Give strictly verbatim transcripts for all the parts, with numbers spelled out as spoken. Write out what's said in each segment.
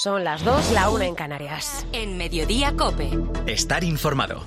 Son las dos, la una en Canarias. En Mediodía COPE. Estar informado.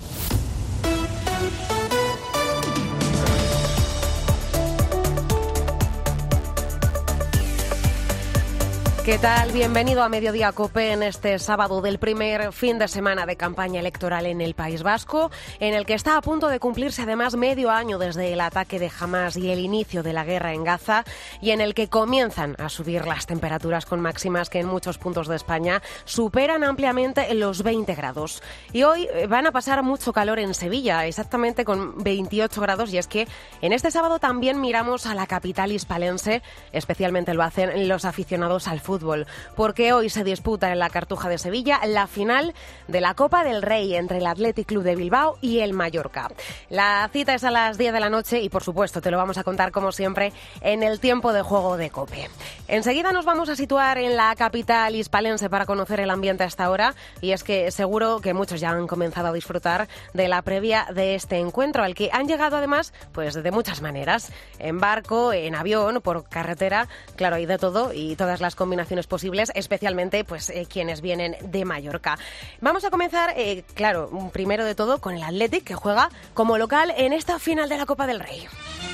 ¿Qué tal? Bienvenido a Mediodía COPE en este sábado del primer fin de semana de campaña electoral en el País Vasco, en el que está a punto de cumplirse además medio año desde el ataque de Hamás y el inicio de la guerra en Gaza, y en el que comienzan a subir las temperaturas con máximas que en muchos puntos de España superan ampliamente los veinte grados. Y hoy van a pasar mucho calor en Sevilla, exactamente con veintiocho grados, y es que en este sábado también miramos a la capital hispalense, especialmente lo hacen los aficionados al fútbol. Fútbol, porque hoy se disputa en la Cartuja de Sevilla la final de la Copa del Rey entre el Athletic Club de Bilbao y el Mallorca. La cita es a las diez de la noche y, por supuesto, te lo vamos a contar, como siempre, en el tiempo de juego de COPE. Enseguida nos vamos a situar en la capital hispalense para conocer el ambiente hasta ahora, y es que seguro que muchos ya han comenzado a disfrutar de la previa de este encuentro, al que han llegado además pues de muchas maneras, en barco, en avión, por carretera, claro, hay de todo y todas las combinaciones posibles, especialmente pues eh, quienes vienen de Mallorca. Vamos a comenzar, eh, claro, primero de todo con el Athletic, que juega como local en esta final de la Copa del Rey.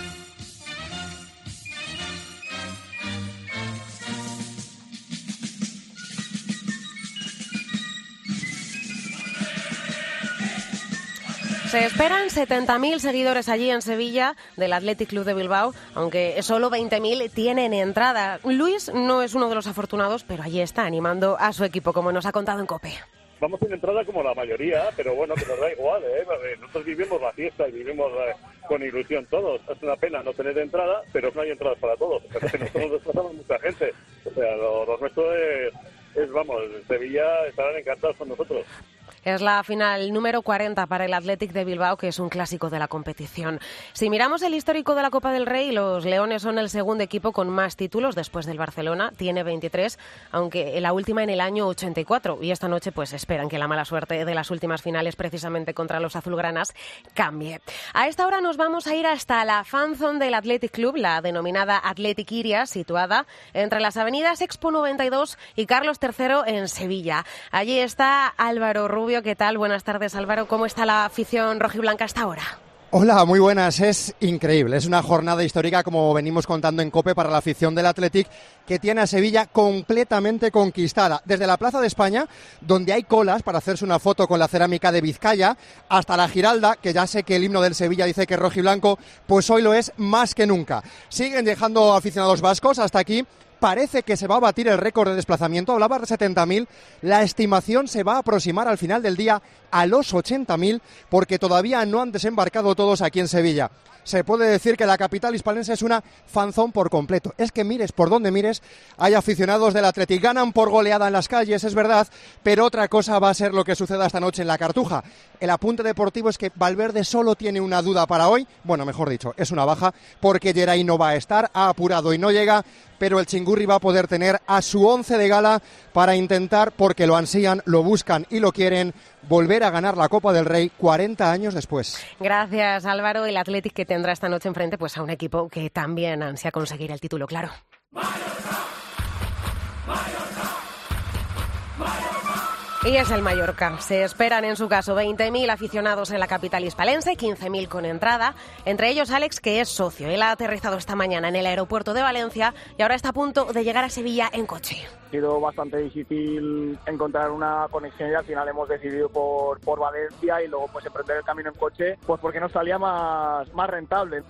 Se esperan setenta mil seguidores allí en Sevilla del Athletic Club de Bilbao, aunque solo veinte mil tienen entrada. Luis no es uno de los afortunados, pero allí está animando a su equipo, como nos ha contado en COPE. Vamos sin entrada como la mayoría, pero bueno, que nos da igual, ¿eh? Nosotros vivimos la fiesta y vivimos eh, con ilusión todos. Es una pena no tener entrada, pero no hay entradas para todos. O sea, nosotros nos desplazamos mucha gente. O sea, lo, lo nuestro es, es, vamos, Sevilla estarán encantados con nosotros. Es la final número cuarenta para el Athletic de Bilbao, que es un clásico de la competición. Si miramos el histórico de la Copa del Rey, los Leones son el segundo equipo con más títulos después del Barcelona, tiene veintitrés, aunque la última en el año ochenta y cuatro. Y esta noche pues esperan que la mala suerte de las últimas finales, precisamente contra los azulgranas, cambie. A esta hora nos vamos a ir hasta la fanzone del Athletic Club, la denominada Athletic Iria, situada entre las avenidas Expo noventa y dos y Carlos tercero en Sevilla. Allí está Álvaro Rubio. ¿Qué tal? Buenas tardes, Álvaro. ¿Cómo está la afición rojiblanca hasta ahora? Hola, muy buenas. Es increíble. Es una jornada histórica, como venimos contando en COPE, para la afición del Athletic, que tiene a Sevilla completamente conquistada. Desde la Plaza de España, donde hay colas para hacerse una foto con la cerámica de Vizcaya, hasta la Giralda, que ya sé que el himno del Sevilla dice que es rojiblanco, pues hoy lo es más que nunca. Siguen dejando aficionados vascos hasta aquí. Parece que se va a batir el récord de desplazamiento, hablaba de setenta mil, la estimación se va a aproximar al final del día a los ochenta mil, porque todavía no han desembarcado todos aquí en Sevilla. Se puede decir que la capital hispalense es una fanzón por completo. Es que mires por donde mires, hay aficionados del Athletic. Ganan por goleada en las calles, es verdad, pero otra cosa va a ser lo que suceda esta noche en la Cartuja. El apunte deportivo es que Valverde solo tiene una duda para hoy, bueno, mejor dicho, es una baja, porque Geray no va a estar, ha apurado y no llega, pero el Chingurri va a poder tener a su once de gala para intentar, porque lo ansían, lo buscan y lo quieren, volver a ganar la Copa del Rey cuarenta años después. Gracias, Álvaro. El Athletic que tendrá esta noche enfrente pues a un equipo que también ansia conseguir el título, claro. ¡Mallorca! ¡Mallorca! ¡Mallorca! Y es el Mallorca. Se esperan en su caso veinte mil aficionados en la capital hispalense, quince mil con entrada, entre ellos Alex, que es socio. Él ha aterrizado esta mañana en el aeropuerto de Valencia y ahora está a punto de llegar a Sevilla en coche. Ha sido bastante difícil encontrar una conexión y al final hemos decidido por, por Valencia y luego pues emprender el camino en coche, pues porque nos salía más, más rentable.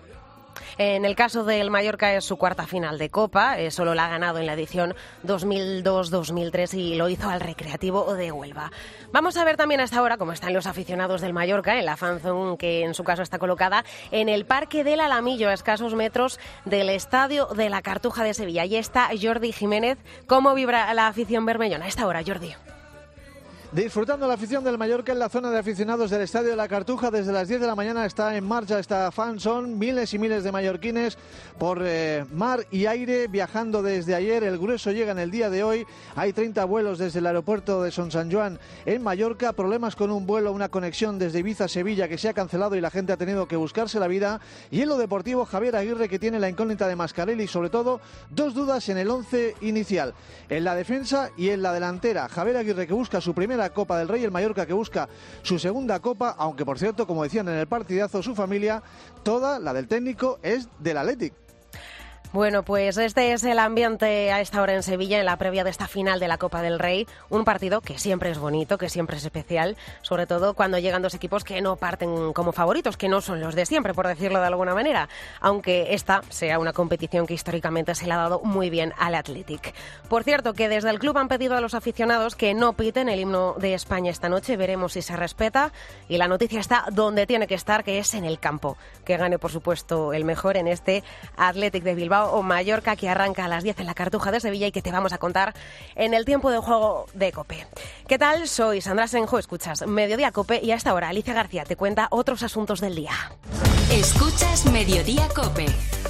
En el caso del Mallorca es su cuarta final de Copa, eh, solo la ha ganado en la edición dos mil dos dos mil tres y lo hizo al Recreativo de Huelva. Vamos a ver también hasta ahora cómo están los aficionados del Mallorca en la fanzone, que en su caso está colocada en el Parque del Alamillo, a escasos metros del Estadio de la Cartuja de Sevilla. Allí está Jordi Jiménez. ¿Cómo vibra la afición bermellona a esta hora, Jordi? Disfrutando la afición del Mallorca en la zona de aficionados del Estadio de la Cartuja. Desde las diez de la mañana está en marcha esta fan. Son miles y miles de mallorquines por eh, mar y aire viajando desde ayer. El grueso llega en el día de hoy. Hay treinta vuelos desde el aeropuerto de Son San Juan en Mallorca. Problemas con un vuelo, una conexión desde Ibiza a Sevilla que se ha cancelado y la gente ha tenido que buscarse la vida. Y en lo deportivo, Javier Aguirre, que tiene la incógnita de Mascarelli y sobre todo dos dudas en el once inicial. En la defensa y en la delantera. Javier Aguirre, que busca su primera Copa del Rey, el Mallorca que busca su segunda Copa, aunque por cierto, como decían en el partidazo, su familia, toda la del técnico, es del Athletic. Bueno, pues este es el ambiente a esta hora en Sevilla, en la previa de esta final de la Copa del Rey. Un partido que siempre es bonito, que siempre es especial, sobre todo cuando llegan dos equipos que no parten como favoritos, que no son los de siempre, por decirlo de alguna manera, aunque esta sea una competición que históricamente se le ha dado muy bien al Athletic. Por cierto, que desde el club han pedido a los aficionados que no piten el himno de España esta noche, veremos si se respeta, y la noticia está donde tiene que estar, que es en el campo. Que gane, por supuesto, el mejor en este Athletic de Bilbao o Mallorca, que arranca a las diez en la Cartuja de Sevilla y que te vamos a contar en el tiempo de juego de COPE. ¿Qué tal? Soy Sandra Senjo, escuchas Mediodía COPE y a esta hora Alicia García te cuenta otros asuntos del día. Escuchas Mediodía COPE.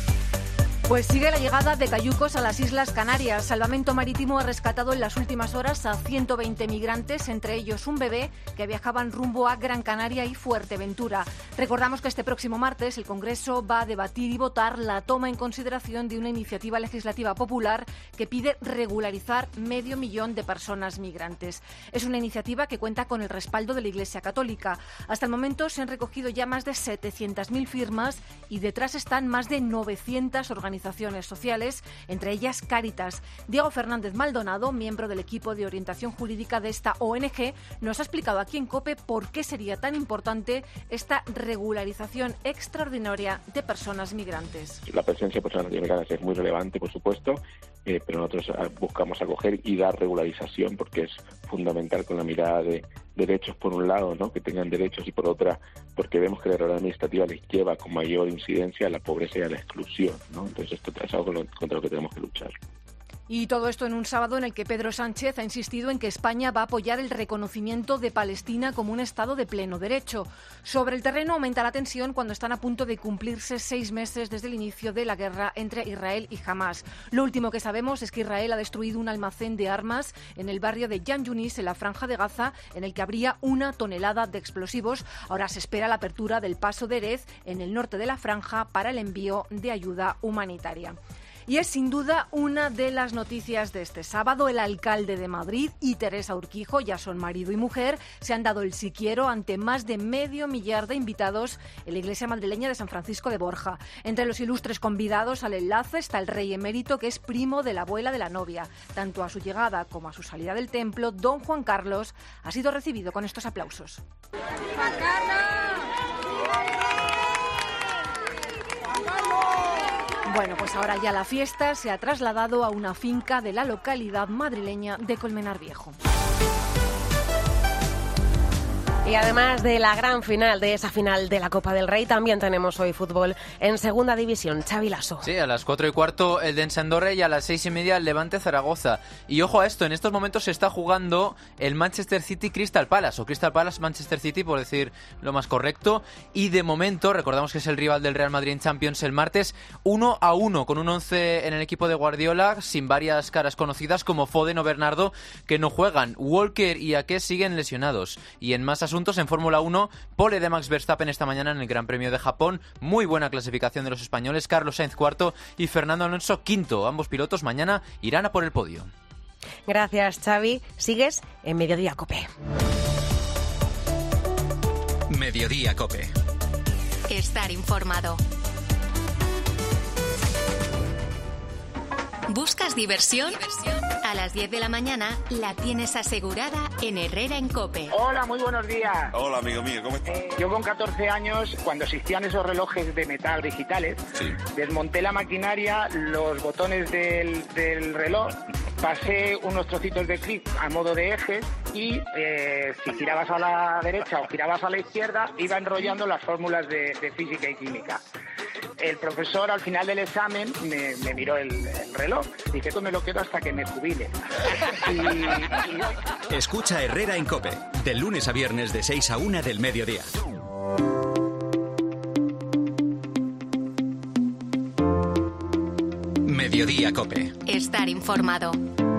Pues sigue la llegada de cayucos a las Islas Canarias. Salvamento Marítimo ha rescatado en las últimas horas a ciento veinte migrantes, entre ellos un bebé, que viajaban rumbo a Gran Canaria y Fuerteventura. Recordamos que este próximo martes el Congreso va a debatir y votar la toma en consideración de una iniciativa legislativa popular que pide regularizar medio millón de personas migrantes. Es una iniciativa que cuenta con el respaldo de la Iglesia Católica. Hasta el momento se han recogido ya más de setecientas mil firmas y detrás están más de novecientas organizaciones sociales, entre ellas Cáritas. Diego Fernández Maldonado, miembro del equipo de orientación jurídica de esta O N G, nos ha explicado aquí en COPE por qué sería tan importante esta regularización extraordinaria de personas migrantes. La presencia de personas migrantes es muy relevante, por supuesto, eh, pero nosotros buscamos acoger y dar regularización porque es fundamental con la mirada de derechos por un lado, ¿no? Que tengan derechos, y por otra, porque vemos que la regularidad administrativa les lleva con mayor incidencia a la pobreza y a la exclusión, ¿no? Entonces esto es algo contra lo que tenemos que luchar. Y todo esto en un sábado en el que Pedro Sánchez ha insistido en que España va a apoyar el reconocimiento de Palestina como un Estado de pleno derecho. Sobre el terreno aumenta la tensión cuando están a punto de cumplirse seis meses desde el inicio de la guerra entre Israel y Hamás. Lo último que sabemos es que Israel ha destruido un almacén de armas en el barrio de Yan Yunis, en la Franja de Gaza, en el que habría una tonelada de explosivos. Ahora se espera la apertura del paso de Erez, en el norte de la Franja, para el envío de ayuda humanitaria. Y es sin duda una de las noticias de este sábado. El alcalde de Madrid y Teresa Urquijo, ya son marido y mujer, se han dado el sí quiero ante más de medio millar de invitados en la iglesia madrileña de San Francisco de Borja. Entre los ilustres convidados al enlace está el rey emérito, que es primo de la abuela de la novia. Tanto a su llegada como a su salida del templo, don Juan Carlos ha sido recibido con estos aplausos. ¡Juan Carlos! Bueno, pues ahora ya la fiesta se ha trasladado a una finca de la localidad madrileña de Colmenar Viejo. Y además de la gran final, de esa final de la Copa del Rey, también tenemos hoy fútbol en Segunda División. Xavi Lasso. Sí, a las cuatro y cuarto el Dense Andorra y a las seis y media el Levante Zaragoza. Y ojo a esto, en estos momentos se está jugando el Manchester City Crystal Palace, o Crystal Palace Manchester City, por decir lo más correcto. Y de momento, recordamos que es el rival del Real Madrid en Champions el martes, uno a uno, con un once en el equipo de Guardiola, sin varias caras conocidas como Foden o Bernardo, que no juegan. Walker y Ake siguen lesionados. Y en más asuntos, en Fórmula uno, pole de Max Verstappen esta mañana en el Gran Premio de Japón. Muy buena clasificación de los españoles. Carlos Sainz cuarto y Fernando Alonso quinto. Ambos pilotos mañana irán a por el podio. Gracias, Xavi. Sigues en Mediodía COPE. Mediodía COPE. Estar informado. ¿Buscas diversión? A las diez de la mañana la tienes asegurada en Herrera en COPE. Hola, muy buenos días. Hola, amigo mío, ¿cómo estás? Eh, yo con catorce años, cuando existían esos relojes de metal digitales, sí. Desmonté la maquinaria, los botones del, del reloj, pasé unos trocitos de clic a modo de ejes y eh, si girabas a la derecha o girabas a la izquierda, iba enrollando las fórmulas de, de física y química. El profesor al final del examen me, me miró el, el reloj. Dice, esto me lo quedo hasta que me jubile. y, y... Escucha Herrera en COPE, de lunes a viernes de seis a una del mediodía. Mediodía COPE. Estar informado.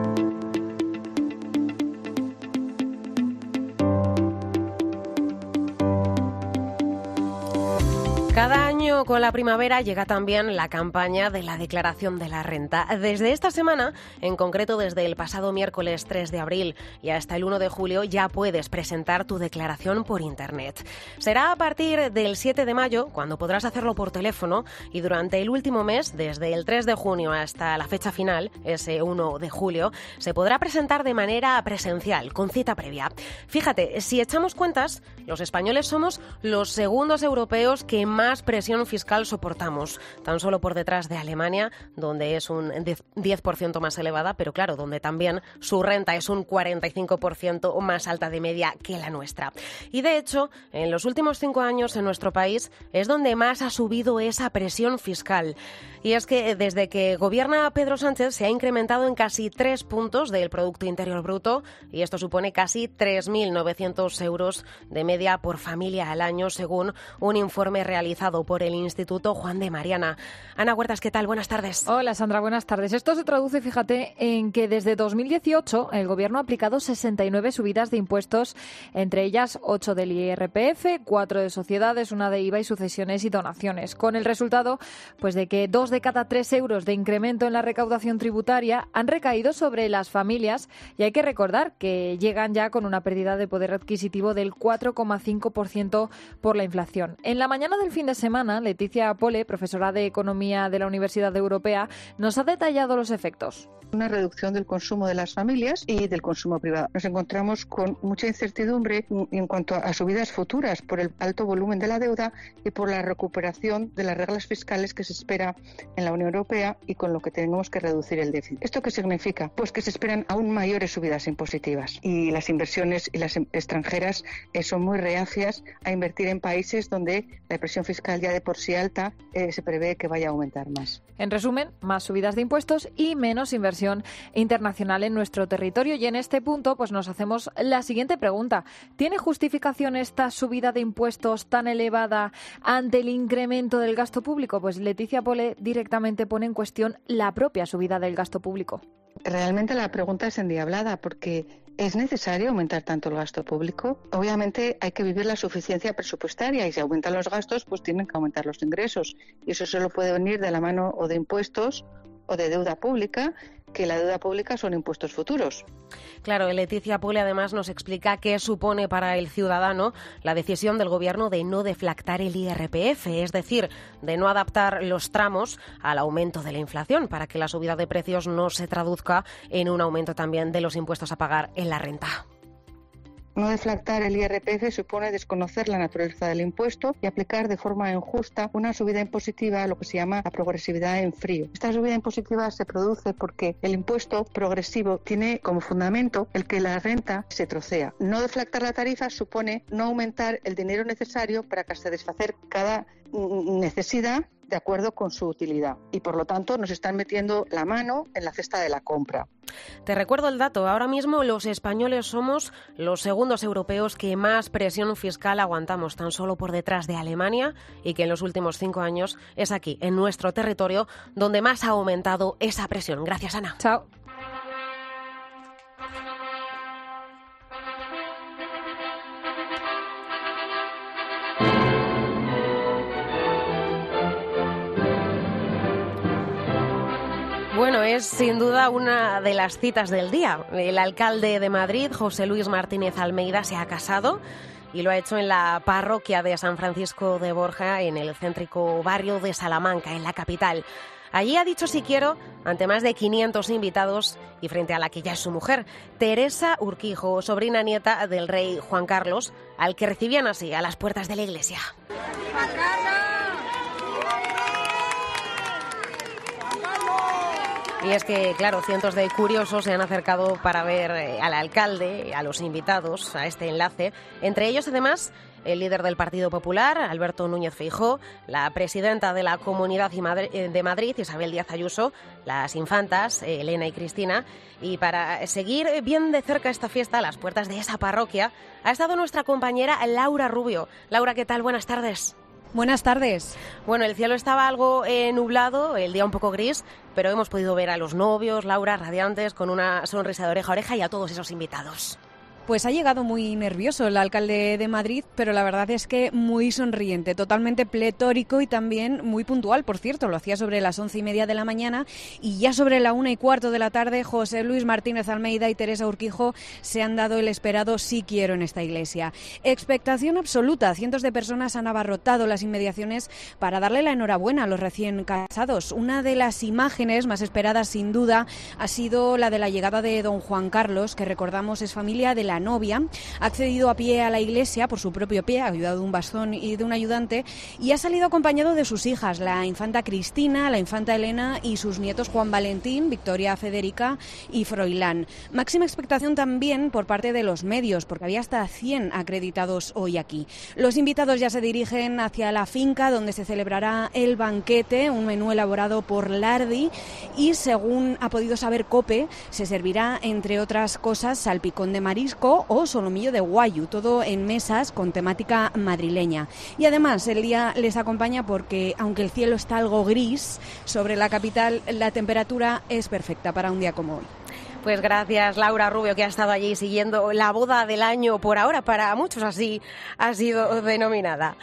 Cada año con la primavera llega también la campaña de la declaración de la renta. Desde esta semana, en concreto desde el pasado miércoles tres de abril y hasta el uno de julio, ya puedes presentar tu declaración por Internet. Será a partir del siete de mayo, cuando podrás hacerlo por teléfono, y durante el último mes, desde el tres de junio hasta la fecha final, ese uno de julio, se podrá presentar de manera presencial, con cita previa. Fíjate, si echamos cuentas, los españoles somos los segundos europeos que más más presión fiscal soportamos, tan solo por detrás de Alemania, donde es un diez por ciento más elevada, pero claro, donde también su renta es un cuarenta y cinco por ciento más alta de media que la nuestra. Y de hecho, en los últimos cinco años en nuestro país es donde más ha subido esa presión fiscal. Y es que desde que gobierna Pedro Sánchez se ha incrementado en casi tres puntos del Producto Interior Bruto, y esto supone casi tres mil novecientos euros de media por familia al año, según un informe realizado por el Instituto Juan de Mariana. Ana Huertas, ¿qué tal? Buenas tardes. Hola, Sandra, buenas tardes. Esto se traduce, fíjate, en que desde dos mil dieciocho el Gobierno ha aplicado sesenta y nueve subidas de impuestos, entre ellas ocho del I R P F, cuatro de sociedades, una de I V A y sucesiones y donaciones, con el resultado pues de que dos de cada tres euros de incremento en la recaudación tributaria han recaído sobre las familias, y hay que recordar que llegan ya con una pérdida de poder adquisitivo del cuatro coma cinco por ciento por la inflación. En la mañana del fin de semana, Leticia Pole, profesora de Economía de la Universidad Europea, nos ha detallado los efectos. Una reducción del consumo de las familias y del consumo privado. Nos encontramos con mucha incertidumbre en cuanto a subidas futuras por el alto volumen de la deuda y por la recuperación de las reglas fiscales que se espera en la Unión Europea y con lo que tenemos que reducir el déficit. ¿Esto qué significa? Pues que se esperan aún mayores subidas impositivas, y las inversiones y las extranjeras eh, son muy reacias a invertir en países donde la presión fiscal ya de por sí alta eh, se prevé que vaya a aumentar más. En resumen, más subidas de impuestos y menos inversión internacional en nuestro territorio. Y en este punto pues nos hacemos la siguiente pregunta. ¿Tiene justificación esta subida de impuestos tan elevada ante el incremento del gasto público? Pues Leticia Pole directamente pone en cuestión la propia subida del gasto público. Realmente la pregunta es endiablada, porque ¿es necesario aumentar tanto el gasto público? Obviamente hay que vivir la suficiencia presupuestaria, y si aumentan los gastos, pues tienen que aumentar los ingresos. Y eso solo puede venir de la mano o de impuestos o de deuda pública, que la deuda pública son impuestos futuros. Claro, Leticia Pole además nos explica qué supone para el ciudadano la decisión del Gobierno de no deflactar el I R P F, es decir, de no adaptar los tramos al aumento de la inflación, para que la subida de precios no se traduzca en un aumento también de los impuestos a pagar en la renta. No deflactar el I R P F supone desconocer la naturaleza del impuesto y aplicar de forma injusta una subida impositiva, lo que se llama la progresividad en frío. Esta subida impositiva se produce porque el impuesto progresivo tiene como fundamento el que la renta se trocea. No deflactar la tarifa supone no aumentar el dinero necesario para satisfacer cada necesidad de acuerdo con su utilidad, y por lo tanto nos están metiendo la mano en la cesta de la compra. Te recuerdo el dato. Ahora mismo los españoles somos los segundos europeos que más presión fiscal aguantamos, tan solo por detrás de Alemania, y que en los últimos cinco años es aquí, en nuestro territorio, donde más ha aumentado esa presión. Gracias, Ana. Chao. Bueno, es sin duda una de las citas del día. El alcalde de Madrid, José Luis Martínez Almeida, se ha casado y lo ha hecho en la parroquia de San Francisco de Borja, en el céntrico barrio de Salamanca, en la capital. Allí ha dicho sí quiero ante más de quinientos invitados y frente a la que ya es su mujer, Teresa Urquijo, sobrina nieta del rey Juan Carlos, al que recibían así a las puertas de la iglesia. ¡Juan Carlos! Y es que, claro, cientos de curiosos se han acercado para ver eh, al alcalde, a los invitados, a este enlace. Entre ellos, además, el líder del Partido Popular, Alberto Núñez Feijóo, la presidenta de la Comunidad de Madrid, Isabel Díaz Ayuso, las infantas, eh, Elena y Cristina. Y para seguir bien de cerca esta fiesta, a las puertas de esa parroquia, ha estado nuestra compañera Laura Rubio. Laura, ¿qué tal? Buenas tardes. Buenas tardes. Bueno, el cielo estaba algo eh, nublado, el día un poco gris, pero hemos podido ver a los novios, Laura, radiantes, con una sonrisa de oreja a oreja, y a todos esos invitados. Pues ha llegado muy nervioso el alcalde de Madrid, pero la verdad es que muy sonriente, totalmente pletórico y también muy puntual, por cierto. Lo hacía sobre las once y media de la mañana y ya sobre la una y cuarto de la tarde José Luis Martínez Almeida y Teresa Urquijo se han dado el esperado sí quiero en esta iglesia. Expectación absoluta. Cientos de personas han abarrotado las inmediaciones para darle la enhorabuena a los recién casados. Una de las imágenes más esperadas, sin duda, ha sido la de la llegada de don Juan Carlos, que recordamos es familia de la La novia, ha accedido a pie a la iglesia por su propio pie, ayudado de un bastón y de un ayudante, y ha salido acompañado de sus hijas, la infanta Cristina, la infanta Elena y sus nietos Juan Valentín, Victoria Federica y Froilán. Máxima expectación también por parte de los medios, porque había hasta cien acreditados hoy aquí. Los invitados ya se dirigen hacia la finca donde se celebrará el banquete, un menú elaborado por Lardi, y según ha podido saber COPE, se servirá, entre otras cosas, salpicón de marisco o solomillo de guayu, todo en mesas con temática madrileña. Y además el día les acompaña porque, aunque el cielo está algo gris sobre la capital, la temperatura es perfecta para un día como hoy. Pues gracias, Laura Rubio, que ha estado allí siguiendo la boda del año, por ahora para muchos así ha sido denominada.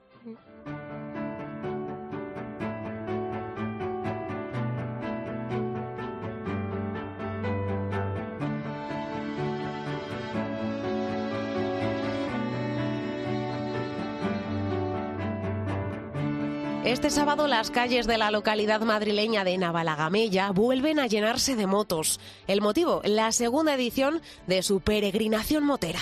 Este sábado las calles de la localidad madrileña de Navalagamella vuelven a llenarse de motos. El motivo, la segunda edición de su peregrinación motera.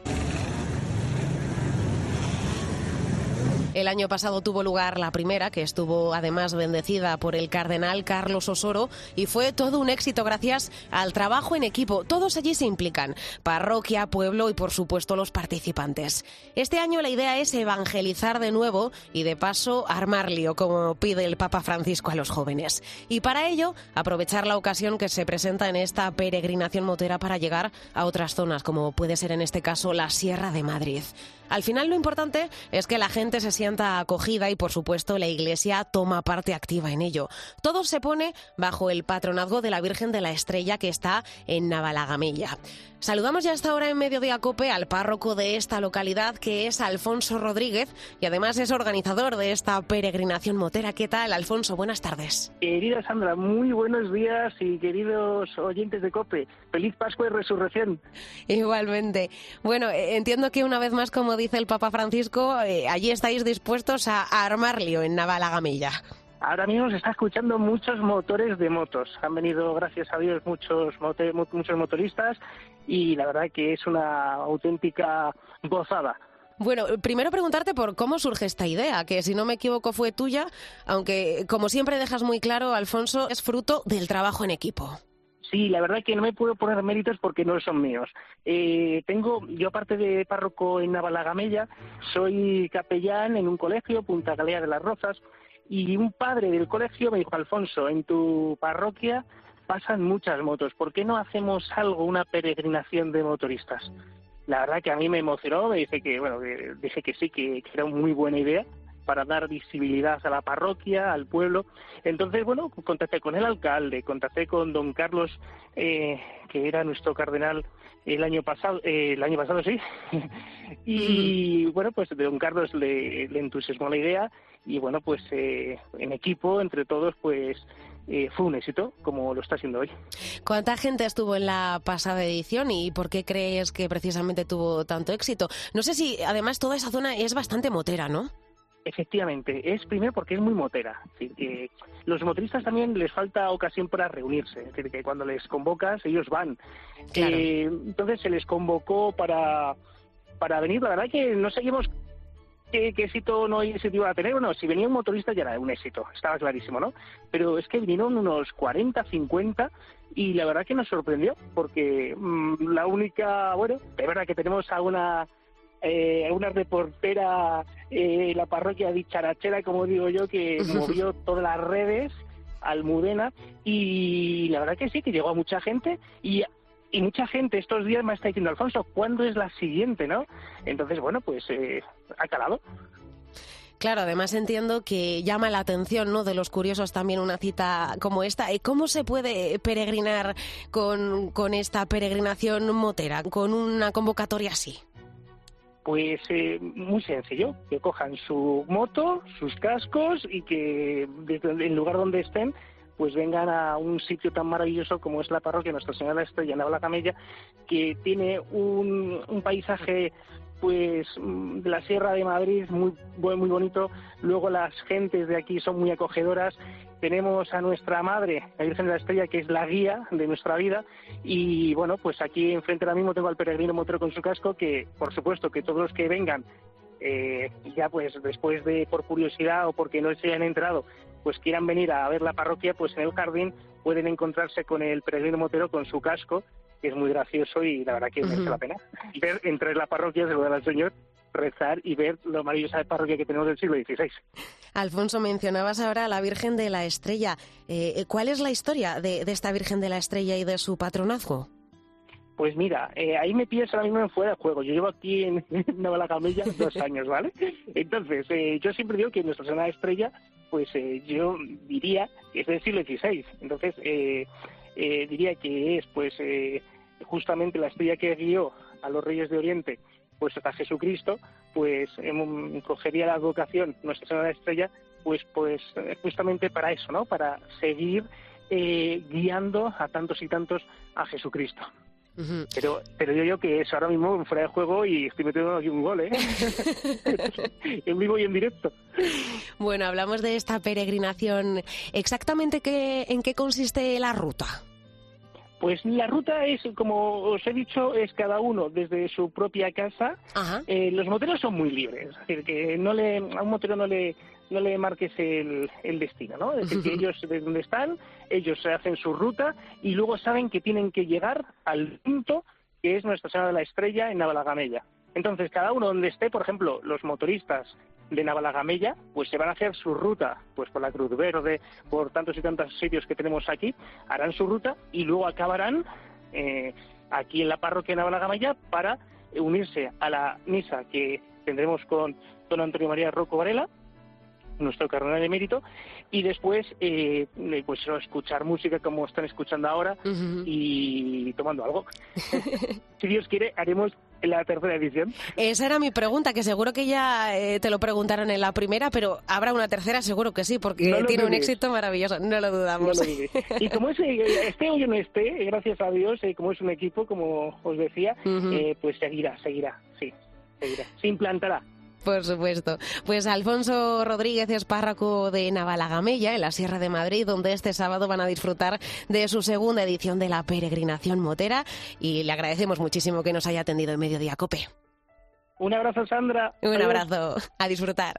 El año pasado tuvo lugar la primera, que estuvo además bendecida por el cardenal Carlos Osoro, y fue todo un éxito gracias al trabajo en equipo. Todos allí se implican, parroquia, pueblo y por supuesto los participantes. Este año la idea es evangelizar de nuevo y de paso armar lío, como pide el Papa Francisco a los jóvenes. Y para ello, aprovechar la ocasión que se presenta en esta peregrinación motera para llegar a otras zonas, como puede ser en este caso la Sierra de Madrid. Al final lo importante es que la gente se sienta acogida y, por supuesto, la Iglesia toma parte activa en ello. Todo se pone bajo el patronazgo de la Virgen de la Estrella, que está en Navalagamella. Saludamos ya hasta ahora en Mediodía COPE al párroco de esta localidad, que es Alfonso Rodríguez, y además es organizador de esta peregrinación motera. ¿Qué tal, Alfonso? Buenas tardes. Querida Sandra, muy buenos días, y queridos oyentes de COPE, feliz Pascua y Resurrección. Igualmente. Bueno, entiendo que una vez más, como dice el Papa Francisco, eh, allí estáis dispuestos a, a armar lío en Navalagamella. Ahora mismo se está escuchando muchos motores de motos. Han venido, gracias a Dios, muchos, mote, muchos motoristas, y la verdad que es una auténtica gozada. Bueno, primero preguntarte por cómo surge esta idea, que si no me equivoco fue tuya, aunque como siempre dejas muy claro, Alfonso, es fruto del trabajo en equipo. Sí, la verdad que no me puedo poner méritos porque no son míos. Eh, tengo, yo aparte de párroco en Navalagamella, soy capellán en un colegio, Punta Galea de las Rozas, y un padre del colegio me dijo: Alfonso, en tu parroquia pasan muchas motos, ¿por qué no hacemos algo, una peregrinación de motoristas? La verdad que a mí me emocionó, me dice que, bueno, que dije que sí, que, que era una muy buena idea para dar visibilidad a la parroquia, al pueblo. Entonces, bueno, contacté con el alcalde, contacté con don Carlos, eh, que era nuestro cardenal el año pasado, eh, el año pasado sí, y bueno, pues don Carlos le, le entusiasmó la idea, y bueno, pues eh, en equipo, entre todos, pues eh, fue un éxito, como lo está siendo hoy. ¿Cuánta gente estuvo en la pasada edición y por qué crees que precisamente tuvo tanto éxito? No sé si además toda esa zona es bastante motera, ¿no? Efectivamente, es primero porque es muy motera. Es decir, que los motoristas también les falta ocasión para reunirse. Es decir, que cuando les convocas, ellos van. Claro. Eh, entonces se les convocó para, para venir. La verdad que no seguimos ¿qué, qué éxito no ese iba a tener? Bueno, si venía un motorista ya era un éxito, estaba clarísimo, ¿no? Pero es que vinieron unos cuarenta, cincuenta y la verdad que nos sorprendió, porque mmm, la única, bueno, es verdad que tenemos a una... Eh, una reportera en eh, la parroquia dicharachera, como digo yo, que movió todas las redes, Almudena, y la verdad que sí, que llegó a mucha gente, y, y mucha gente estos días me está diciendo, Alfonso, ¿cuándo es la siguiente, no? Entonces, bueno, pues eh, ha calado. Claro, además entiendo que llama la atención, ¿no?, de los curiosos también una cita como esta. ¿Cómo se puede peregrinar con, con esta peregrinación motera, con una convocatoria así? Pues eh, muy sencillo, que cojan su moto, sus cascos y que desde el lugar donde estén pues vengan a un sitio tan maravilloso como es la parroquia Nuestra Señora de la Estrella en Navalagamella, que tiene un, un paisaje pues de la Sierra de Madrid muy muy bonito. Luego las gentes de aquí son muy acogedoras. Tenemos a nuestra madre, la Virgen de la Estrella, que es la guía de nuestra vida, y bueno, pues aquí enfrente ahora mismo tengo al peregrino motero con su casco, que por supuesto que todos los que vengan eh, ya pues después de por curiosidad o porque no se hayan enterado, pues quieran venir a ver la parroquia, pues en el jardín pueden encontrarse con el peregrino motero con su casco, que es muy gracioso y la verdad que merece uh-huh. la pena ver entre la parroquia, saludar al Señor, rezar y ver lo maravillosa parroquia que tenemos del siglo dieciséis. Alfonso, mencionabas ahora a la Virgen de la Estrella. Eh, ¿Cuál es la historia de, de esta Virgen de la Estrella y de su patronazgo? Pues mira, eh, ahí me pillas ahora mismo en fuera de juego. Yo llevo aquí en Navalagamella dos años, ¿vale? Entonces, eh, yo siempre digo que Nuestra Señora de la Estrella, pues eh, yo diría que es del siglo dieciséis. Entonces, eh, eh, diría que es pues eh, justamente la estrella que guió a los reyes de Oriente pues hasta Jesucristo, pues eh, cogería la vocación Nuestra Señora de la Estrella, pues pues eh, justamente para eso, ¿no? Para seguir eh, guiando a tantos y tantos a Jesucristo. Uh-huh. Pero pero yo digo que es ahora mismo fuera de juego y estoy metiendo aquí un gol, ¿eh? En vivo y en directo. Bueno, hablamos de esta peregrinación. ¿Exactamente qué, en qué consiste la ruta? Pues la ruta es, como os he dicho, es cada uno desde su propia casa. Eh, los moteros son muy libres, es decir, que no le, a un motero no le no le marques el, el destino, ¿no? Es decir, que ellos desde donde están, ellos hacen su ruta y luego saben que tienen que llegar al punto que es Nuestra Señora de la Estrella en Navalagamella. Entonces, cada uno donde esté, por ejemplo, los motoristas de Navalagamella, pues se van a hacer su ruta, pues por la Cruz Verde, por tantos y tantos sitios que tenemos aquí, harán su ruta y luego acabarán eh, aquí en la parroquia de Navalagamella para unirse a la misa que tendremos con don Antonio María Rocco Varela, nuestro cardenal emérito, y después eh, pues escuchar música como están escuchando ahora uh-huh. y tomando algo. Si Dios quiere, haremos la tercera edición. Esa era mi pregunta, que seguro que ya eh, te lo preguntaron en la primera, pero habrá una tercera seguro que sí, porque no tiene dudes. Un éxito maravilloso, no lo dudamos. No lo y como es, esté o yo no esté, gracias a Dios, eh, como es un equipo, como os decía, uh-huh. eh, pues seguirá, seguirá, sí, seguirá, se implantará. Por supuesto. Pues Alfonso Rodríguez es párroco de Navalagamella, en la Sierra de Madrid, donde este sábado van a disfrutar de su segunda edición de la peregrinación motera, y le agradecemos muchísimo que nos haya atendido en Mediodía Cope. Un abrazo, Sandra. Un Adiós. abrazo. A disfrutar.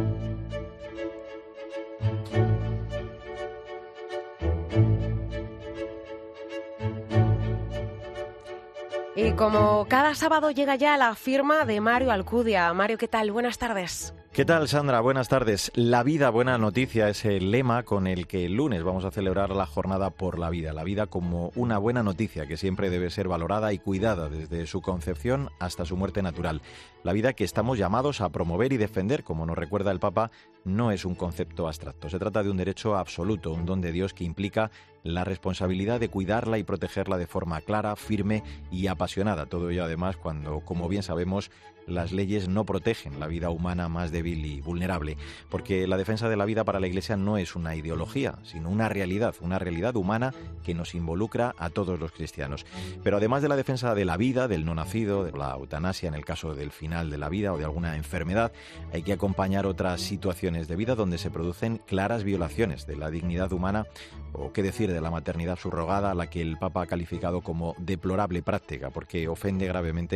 Y como cada sábado llega ya la firma de Mario Alcudia. Mario, ¿qué tal? Buenas tardes. ¿Qué tal, Sandra? Buenas tardes. La vida, buena noticia, es el lema con el que el lunes vamos a celebrar la jornada por la vida. La vida como una buena noticia que siempre debe ser valorada y cuidada desde su concepción hasta su muerte natural. La vida que estamos llamados a promover y defender, como nos recuerda el Papa, no es un concepto abstracto. Se trata de un derecho absoluto, un don de Dios que implica la responsabilidad de cuidarla y protegerla de forma clara, firme y apasionada. Todo ello, además, cuando, como bien sabemos, las leyes no protegen la vida humana más débil y vulnerable, porque la defensa de la vida para la Iglesia no es una ideología, sino una realidad, una realidad humana que nos involucra a todos los cristianos. Pero además de la defensa de la vida, del no nacido, de la eutanasia en el caso del final de la vida o de alguna enfermedad, hay que acompañar otras situaciones de vida donde se producen claras violaciones de la dignidad humana, o qué decir de la maternidad subrogada, a la que el Papa ha calificado como deplorable práctica, porque ofende gravemente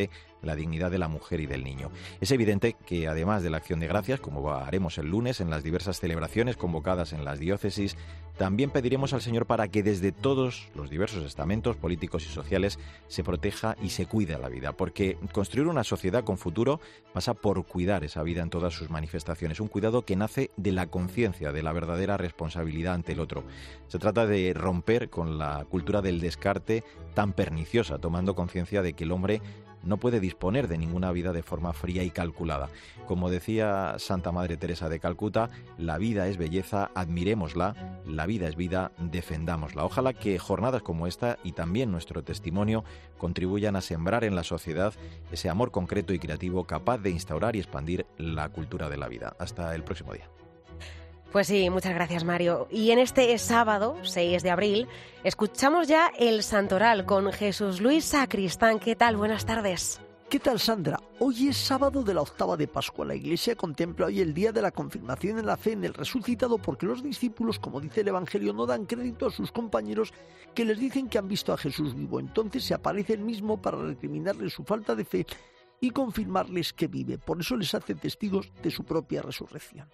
la dignidad de la mujer y del niño. Es evidente que además de la acción de gracias, como haremos el lunes en las diversas celebraciones convocadas en las diócesis, también pediremos al Señor para que desde todos los diversos estamentos políticos y sociales se proteja y se cuide a la vida, porque construir una sociedad con futuro pasa por cuidar esa vida en todas sus manifestaciones, un cuidado que nace de la conciencia, de la verdadera responsabilidad ante el otro. Se trata de romper con la cultura del descarte tan perniciosa, tomando conciencia de que el hombre no puede disponer de ninguna vida de forma fría y calculada. Como decía Santa Madre Teresa de Calcuta, la vida es belleza, admirémosla, la vida es vida, defendámosla. Ojalá que jornadas como esta y también nuestro testimonio contribuyan a sembrar en la sociedad ese amor concreto y creativo capaz de instaurar y expandir la cultura de la vida. Hasta el próximo día. Pues sí, muchas gracias, Mario. Y en este sábado, seis de abril, escuchamos ya el Santoral con Jesús Luis Sacristán. ¿Qué tal? Buenas tardes. ¿Qué tal, Sandra? Hoy es sábado de la octava de Pascua. La Iglesia contempla hoy el día de la confirmación en la fe en el resucitado, porque los discípulos, como dice el Evangelio, no dan crédito a sus compañeros que les dicen que han visto a Jesús vivo. Entonces se aparece él mismo para recriminarles su falta de fe y confirmarles que vive. Por eso les hace testigos de su propia resurrección.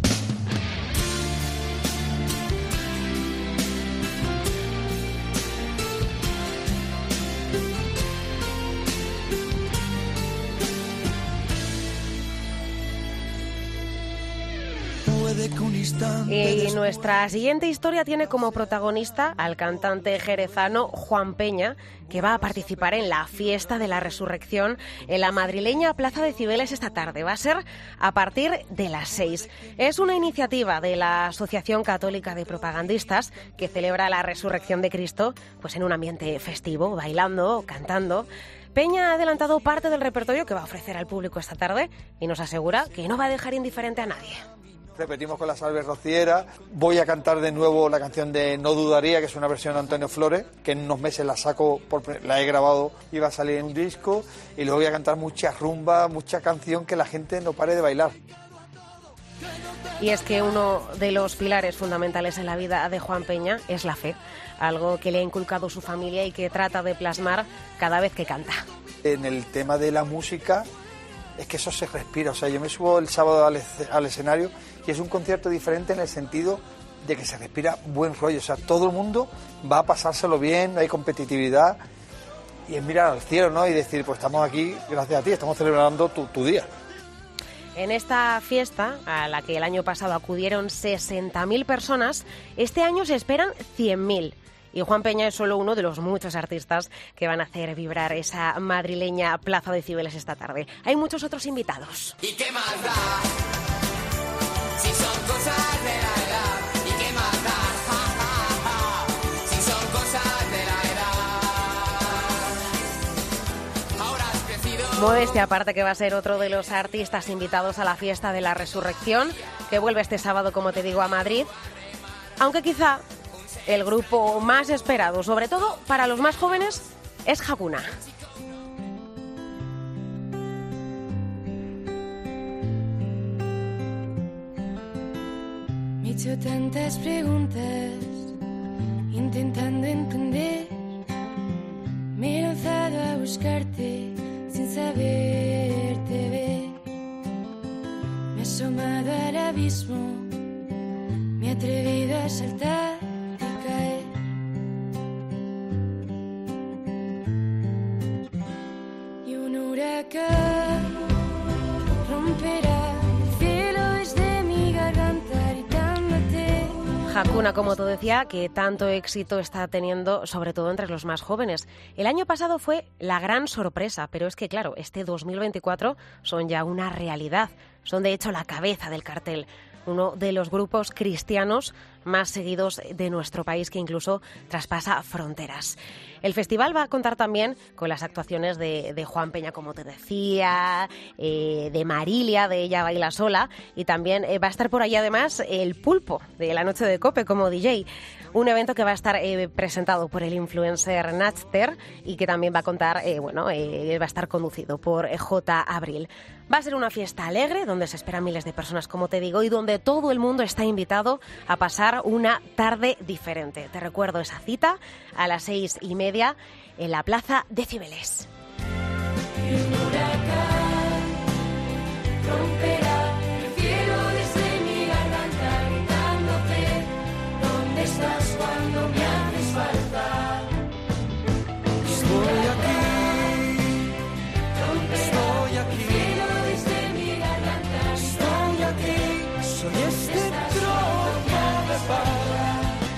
Y nuestra siguiente historia tiene como protagonista al cantante jerezano Juan Peña, que va a participar en la fiesta de la resurrección en la madrileña Plaza de Cibeles esta tarde. Va a ser a partir de las seis. Es una iniciativa de la Asociación Católica de Propagandistas que celebra la resurrección de Cristo pues en un ambiente festivo, bailando, cantando. Peña ha adelantado parte del repertorio que va a ofrecer al público esta tarde y nos asegura que no va a dejar indiferente a nadie. Repetimos con la Salve Rociera. Voy a cantar de nuevo la canción de No Dudaría, que es una versión de Antonio Flores, que en unos meses la saco, por, la he grabado y va a salir en un disco. Y luego voy a cantar mucha rumba, mucha canción que la gente no pare de bailar. Y es que uno de los pilares fundamentales en la vida de Juan Peña es la fe, algo que le ha inculcado su familia y que trata de plasmar cada vez que canta. En el tema de la música, es que eso se respira. O sea, yo me subo el sábado al, al escenario y es un concierto diferente en el sentido de que se respira buen rollo. O sea, todo el mundo va a pasárselo bien, no hay competitividad y es mirar al cielo, ¿no? Y decir, pues estamos aquí gracias a ti, estamos celebrando tu, tu día. En esta fiesta, a la que el año pasado acudieron sesenta mil personas, este año se esperan cien mil. Y Juan Peña es solo uno de los muchos artistas que van a hacer vibrar esa madrileña Plaza de Cibeles esta tarde. Hay muchos otros invitados. ¿Y qué más da? Si son cosas de la edad. ¿Y qué más da? Ja, ja, ja. Si son cosas de la edad. Ahora has crecido. Modestia aparte, que va a ser otro de los artistas invitados a la fiesta de la resurrección, que vuelve este sábado, como te digo, a Madrid. Aunque quizá el grupo más esperado, sobre todo para los más jóvenes, es Hakuna. Me he hecho tantas preguntas, intentando entender. Me he lanzado a buscarte sin saberte ver. Me he asomado al abismo, me he atrevido a saltar. Romperá el cielo desde mi garganta gritándote. Hakuna, como te decía, que tanto éxito está teniendo, sobre todo entre los más jóvenes. El año pasado fue la gran sorpresa, pero es que, claro, este dos mil veinticuatro son ya una realidad. Son, de hecho, la cabeza del cartel. Uno de los grupos cristianos más seguidos de nuestro país, que incluso traspasa fronteras. El festival va a contar también con las actuaciones de, de Juan Peña, como te decía, eh, de Marilia, de Ella Baila Sola, y también eh, va a estar por ahí además el Pulpo, de La Noche de Cope, como D J. Un evento que va a estar eh, presentado por el influencer Natster y que también va a contar, eh, bueno, eh, va a estar conducido por eh, J. Abril. Va a ser una fiesta alegre, donde se esperan miles de personas, como te digo, y donde todo el mundo está invitado a pasar una tarde diferente. Te recuerdo esa cita a las seis y media en la Plaza de Cibeles. romperá el cielo desde mi garganta gritándote, ¿dónde estás cuando me haces falta? Estoy aquí, estoy aquí, estoy aquí, soy este trozo de paz.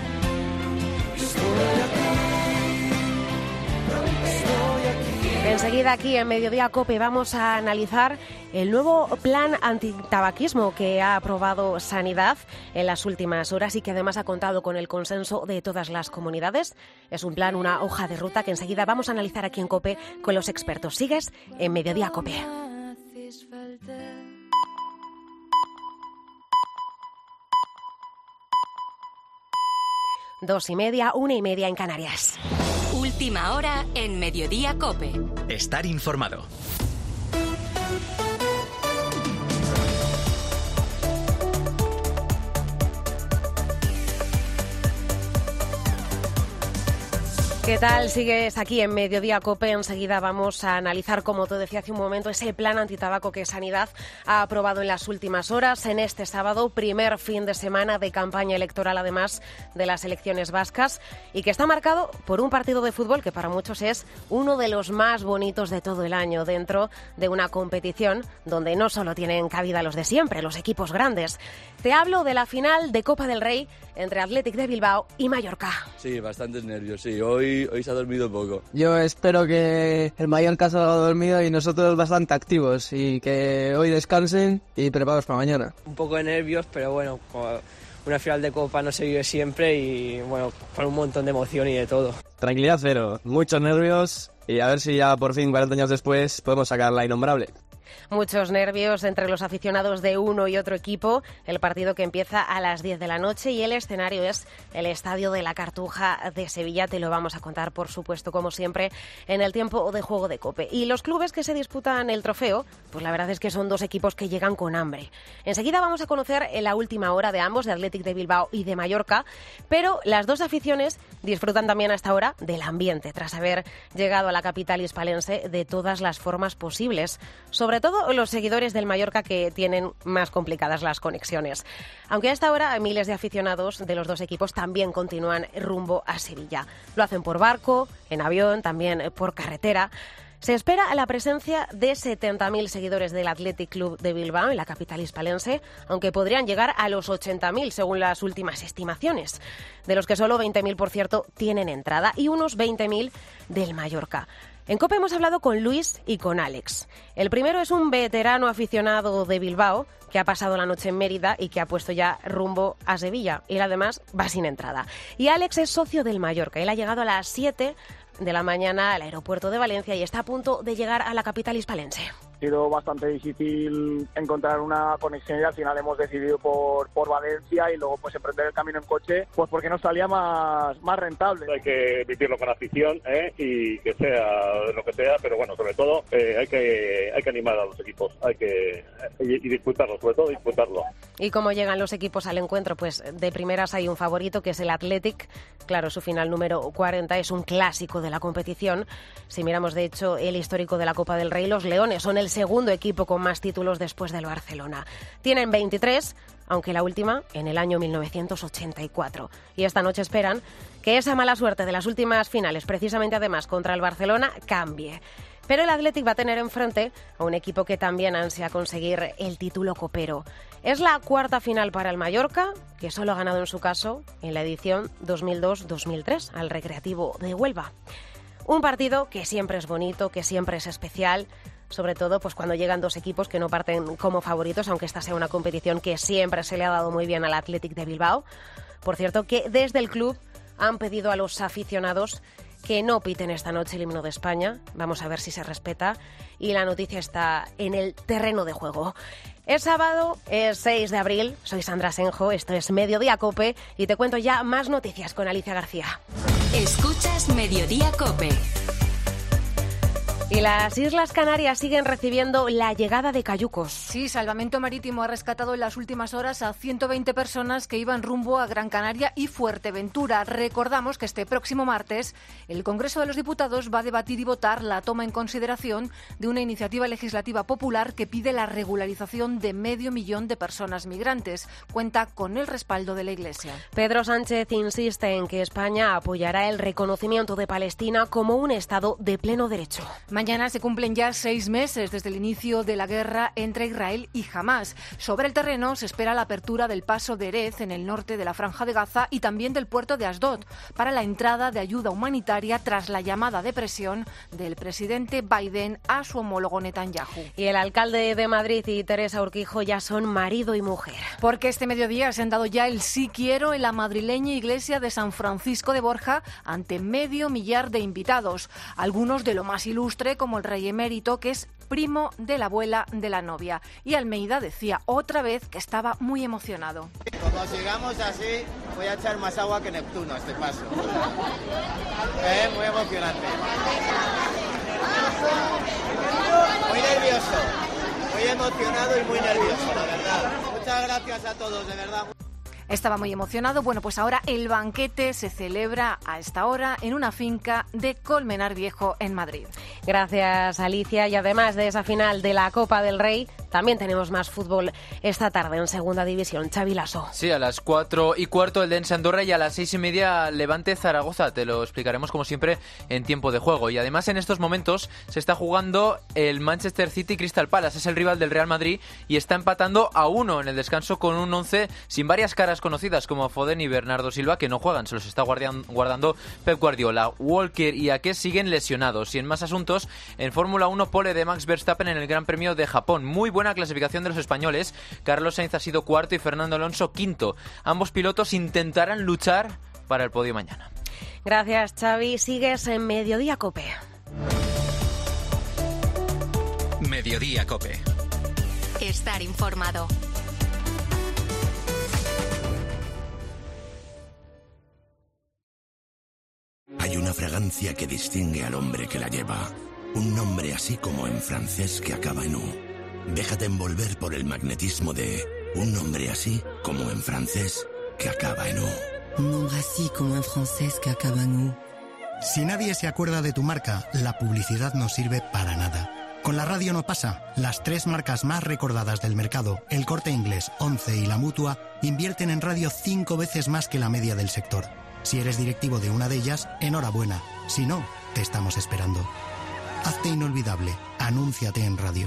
Estoy aquí, estoy aquí. Enseguida aquí en Mediodía COPE vamos a analizar el nuevo plan antitabaquismo que ha aprobado Sanidad en las últimas horas y que además ha contado con el consenso de todas las comunidades. Es un plan, una hoja de ruta que enseguida vamos a analizar aquí en COPE con los expertos. Sigues en Mediodía COPE. Dos y media, una y media en Canarias. Última hora en Mediodía COPE. Estar informado. ¿Qué tal? Sigues aquí en Mediodía COPE. Enseguida vamos a analizar, como te decía hace un momento, ese plan antitabaco que Sanidad ha aprobado en las últimas horas, en este sábado, primer fin de semana de campaña electoral, además de las elecciones vascas, y que está marcado por un partido de fútbol que para muchos es uno de los más bonitos de todo el año, dentro de una competición donde no solo tienen cabida los de siempre, los equipos grandes. Te hablo de la final de Copa del Rey entre Athletic de Bilbao y Mallorca. Sí, bastantes nervios, sí. Hoy, hoy se ha dormido poco. Yo espero que el Mallorca salga dormido y nosotros bastante activos y que hoy descansen y preparados para mañana. Un poco de nervios, pero bueno, una final de Copa no se vive siempre y bueno, con un montón de emoción y de todo. Tranquilidad cero, muchos nervios y a ver si ya por fin, cuarenta años después, podemos sacar la innombrable. Muchos nervios entre los aficionados de uno y otro equipo. El partido que empieza a las diez de la noche y el escenario es el Estadio de la Cartuja de Sevilla. Te lo vamos a contar, por supuesto, como siempre, en el tiempo de juego de COPE. Y los clubes que se disputan el trofeo, pues la verdad es que son dos equipos que llegan con hambre. Enseguida vamos a conocer la última hora de ambos, de Athletic de Bilbao y de Mallorca, pero las dos aficiones disfrutan también hasta ahora del ambiente, tras haber llegado a la capital hispalense de todas las formas posibles. Sobre todo los seguidores del Mallorca, que tienen más complicadas las conexiones. Aunque a esta hora miles de aficionados de los dos equipos también continúan rumbo a Sevilla. Lo hacen por barco, en avión, también por carretera. Se espera la presencia de setenta mil seguidores del Athletic Club de Bilbao en la capital hispalense, aunque podrían llegar a los ochenta mil según las últimas estimaciones, de los que solo veinte mil, por cierto, tienen entrada, y unos veinte mil del Mallorca. En COPE hemos hablado con Luis y con Alex. El primero es un veterano aficionado de Bilbao que ha pasado la noche en Mérida y que ha puesto ya rumbo a Sevilla. Él además va sin entrada. Y Alex es socio del Mallorca. Él ha llegado a las siete de la mañana al aeropuerto de Valencia y está a punto de llegar a la capital hispalense. Ha sido bastante difícil encontrar una conexión y al final hemos decidido por, por Valencia y luego pues emprender el camino en coche, pues porque nos salía más, más rentable. Hay que vivirlo con afición, ¿eh? Y que sea lo que sea, pero bueno, sobre todo eh, hay que hay que animar a los equipos, hay que y, y disfrutarlo, sobre todo disfrutarlo. ¿Y cómo llegan los equipos al encuentro? Pues de primeras hay un favorito que es el Athletic. Claro, su final número cuarenta es un clásico de la competición. Si miramos de hecho el histórico de la Copa del Rey, los Leones son el segundo equipo con más títulos después del Barcelona. Tienen veintitrés, aunque la última en el año mil novecientos ochenta y cuatro. Y esta noche esperan que esa mala suerte de las últimas finales, precisamente además contra el Barcelona, cambie. Pero el Athletic va a tener enfrente a un equipo que también ansía conseguir el título copero. Es la cuarta final para el Mallorca, que solo ha ganado en su caso en la edición dos mil dos dos mil tres al Recreativo de Huelva. Un partido que siempre es bonito, que siempre es especial, sobre todo pues cuando llegan dos equipos que no parten como favoritos, aunque esta sea una competición que siempre se le ha dado muy bien al Athletic de Bilbao. Por cierto, que desde el club han pedido a los aficionados que no piten esta noche el himno de España. Vamos a ver si se respeta. Y la noticia está en el terreno de juego. Es sábado, es seis de abril. Soy Sandra Senjo, esto es Mediodía COPE y te cuento ya más noticias con Alicia García. Escuchas Mediodía COPE. Y las Islas Canarias siguen recibiendo la llegada de cayucos. Sí, Salvamento Marítimo ha rescatado en las últimas horas a ciento veinte personas que iban rumbo a Gran Canaria y Fuerteventura. Recordamos que este próximo martes el Congreso de los Diputados va a debatir y votar la toma en consideración de una iniciativa legislativa popular que pide la regularización de medio millón de personas migrantes. Cuenta con el respaldo de la Iglesia. Pedro Sánchez insiste en que España apoyará el reconocimiento de Palestina como un Estado de pleno derecho. Mañana se cumplen ya seis meses desde el inicio de la guerra entre Israel y Hamás. Sobre el terreno se espera la apertura del paso de Erez en el norte de la Franja de Gaza y también del puerto de Asdod para la entrada de ayuda humanitaria tras la llamada de presión del presidente Biden a su homólogo Netanyahu. Y el alcalde de Madrid y Teresa Urquijo ya son marido y mujer. Porque este mediodía se han dado ya el sí quiero en la madrileña iglesia de San Francisco de Borja ante medio millar de invitados, algunos de lo más ilustre como el rey emérito, que es primo de la abuela de la novia. Y Almeida decía otra vez que estaba muy emocionado. Como sigamos así, voy a echar más agua que Neptuno a este paso. Eh, muy emocionante. Muy nervioso, muy emocionado y muy nervioso, la verdad. Muchas gracias a todos, de verdad. Estaba muy emocionado. Bueno, pues ahora el banquete se celebra a esta hora en una finca de Colmenar Viejo, en Madrid. Gracias, Alicia. Y además de esa final de la Copa del Rey, también tenemos más fútbol esta tarde en Segunda División. Xavi Lasso. Sí, a las cuatro y cuarto el Dense Andorra y a las seis y media Levante Zaragoza. Te lo explicaremos como siempre en tiempo de juego. Y además en estos momentos se está jugando el Manchester City Crystal Palace. Es el rival del Real Madrid y está empatando a uno en el descanso con un once sin varias caras conocidas como Foden y Bernardo Silva, que no juegan, se los está guardando Pep Guardiola. Walker y Ake siguen lesionados. Y en más asuntos, en Fórmula uno, pole de Max Verstappen en el Gran Premio de Japón. Muy buena clasificación de los españoles. Carlos Sainz ha sido cuarto y Fernando Alonso quinto. Ambos pilotos intentarán luchar para el podio mañana. Gracias, Xavi. Sigues en Mediodía COPE. Mediodía COPE. Estar informado. Hay una fragancia que distingue al hombre que la lleva. Un nombre así como en francés que acaba en U. Déjate envolver por el magnetismo de un nombre así como en francés que acaba en U. Un nombre así como en francés que acaba en U. Si nadie se acuerda de tu marca, la publicidad no sirve para nada. Con la radio no pasa. Las tres marcas más recordadas del mercado, El Corte Inglés, Once y La Mutua, invierten en radio cinco veces más que la media del sector. Si eres directivo de una de ellas, enhorabuena. Si no, te estamos esperando. Hazte inolvidable. Anúnciate en radio.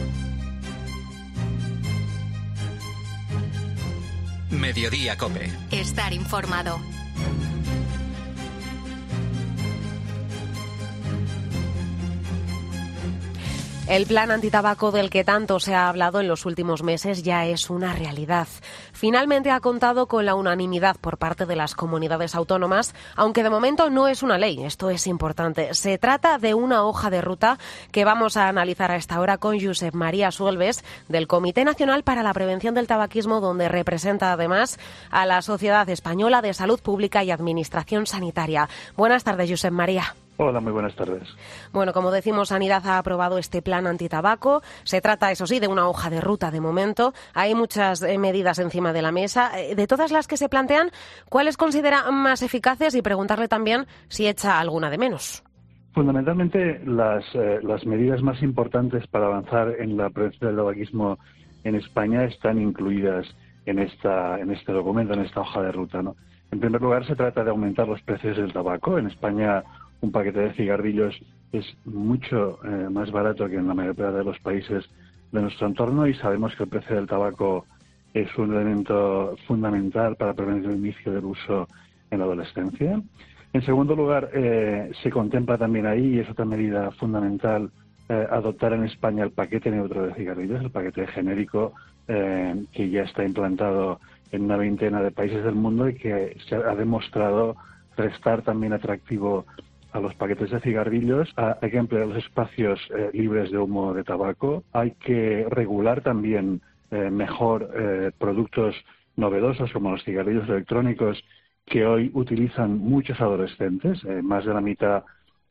Mediodía COPE. Estar informado. El plan antitabaco del que tanto se ha hablado en los últimos meses ya es una realidad. Finalmente ha contado con la unanimidad por parte de las comunidades autónomas, aunque de momento no es una ley. Esto es importante. Se trata de una hoja de ruta que vamos a analizar a esta hora con Josep María Suelves, del Comité Nacional para la Prevención del Tabaquismo, donde representa además a la Sociedad Española de Salud Pública y Administración Sanitaria. Buenas tardes, Josep María. Hola, muy buenas tardes. Bueno, como decimos, Sanidad ha aprobado este plan antitabaco. Se trata, eso sí, de una hoja de ruta de momento. Hay muchas eh, medidas encima de la mesa. De todas las que se plantean, ¿cuáles considera más eficaces? Y preguntarle también si echa alguna de menos. Fundamentalmente, las, eh, las medidas más importantes para avanzar en la prevención del tabaquismo en España están incluidas en, esta, en este documento, en esta hoja de ruta, ¿no? En primer lugar, se trata de aumentar los precios del tabaco. En España, un paquete de cigarrillos es mucho eh, más barato que en la mayoría de los países de nuestro entorno y sabemos que el precio del tabaco es un elemento fundamental para prevenir el inicio del uso en la adolescencia. En segundo lugar, eh, se contempla también ahí, y es otra medida fundamental, eh, adoptar en España el paquete neutro de cigarrillos, el paquete genérico eh, que ya está implantado en una veintena de países del mundo y que se ha demostrado restar también atractivo a los paquetes de cigarrillos. Hay que emplear los espacios eh, libres de humo de tabaco. Hay que regular también eh, mejor eh, productos novedosos como los cigarrillos electrónicos que hoy utilizan muchos adolescentes. Eh, más de la mitad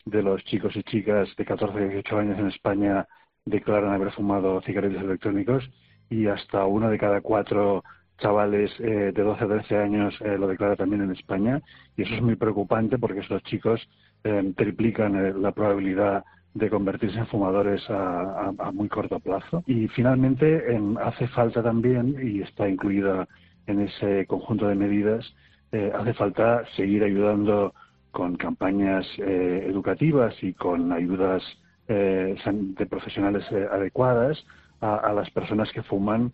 de los chicos y chicas de catorce a dieciocho años en España declaran haber fumado cigarrillos electrónicos y hasta uno de cada cuatro chavales eh, de doce a trece años eh, lo declara también en España, y eso es muy preocupante porque estos chicos eh, triplican eh, la probabilidad de convertirse en fumadores a, a, a muy corto plazo. Y finalmente eh, hace falta también, y está incluida en ese conjunto de medidas, eh, hace falta seguir ayudando con campañas eh, educativas y con ayudas eh, de profesionales eh, adecuadas a, a las personas que fuman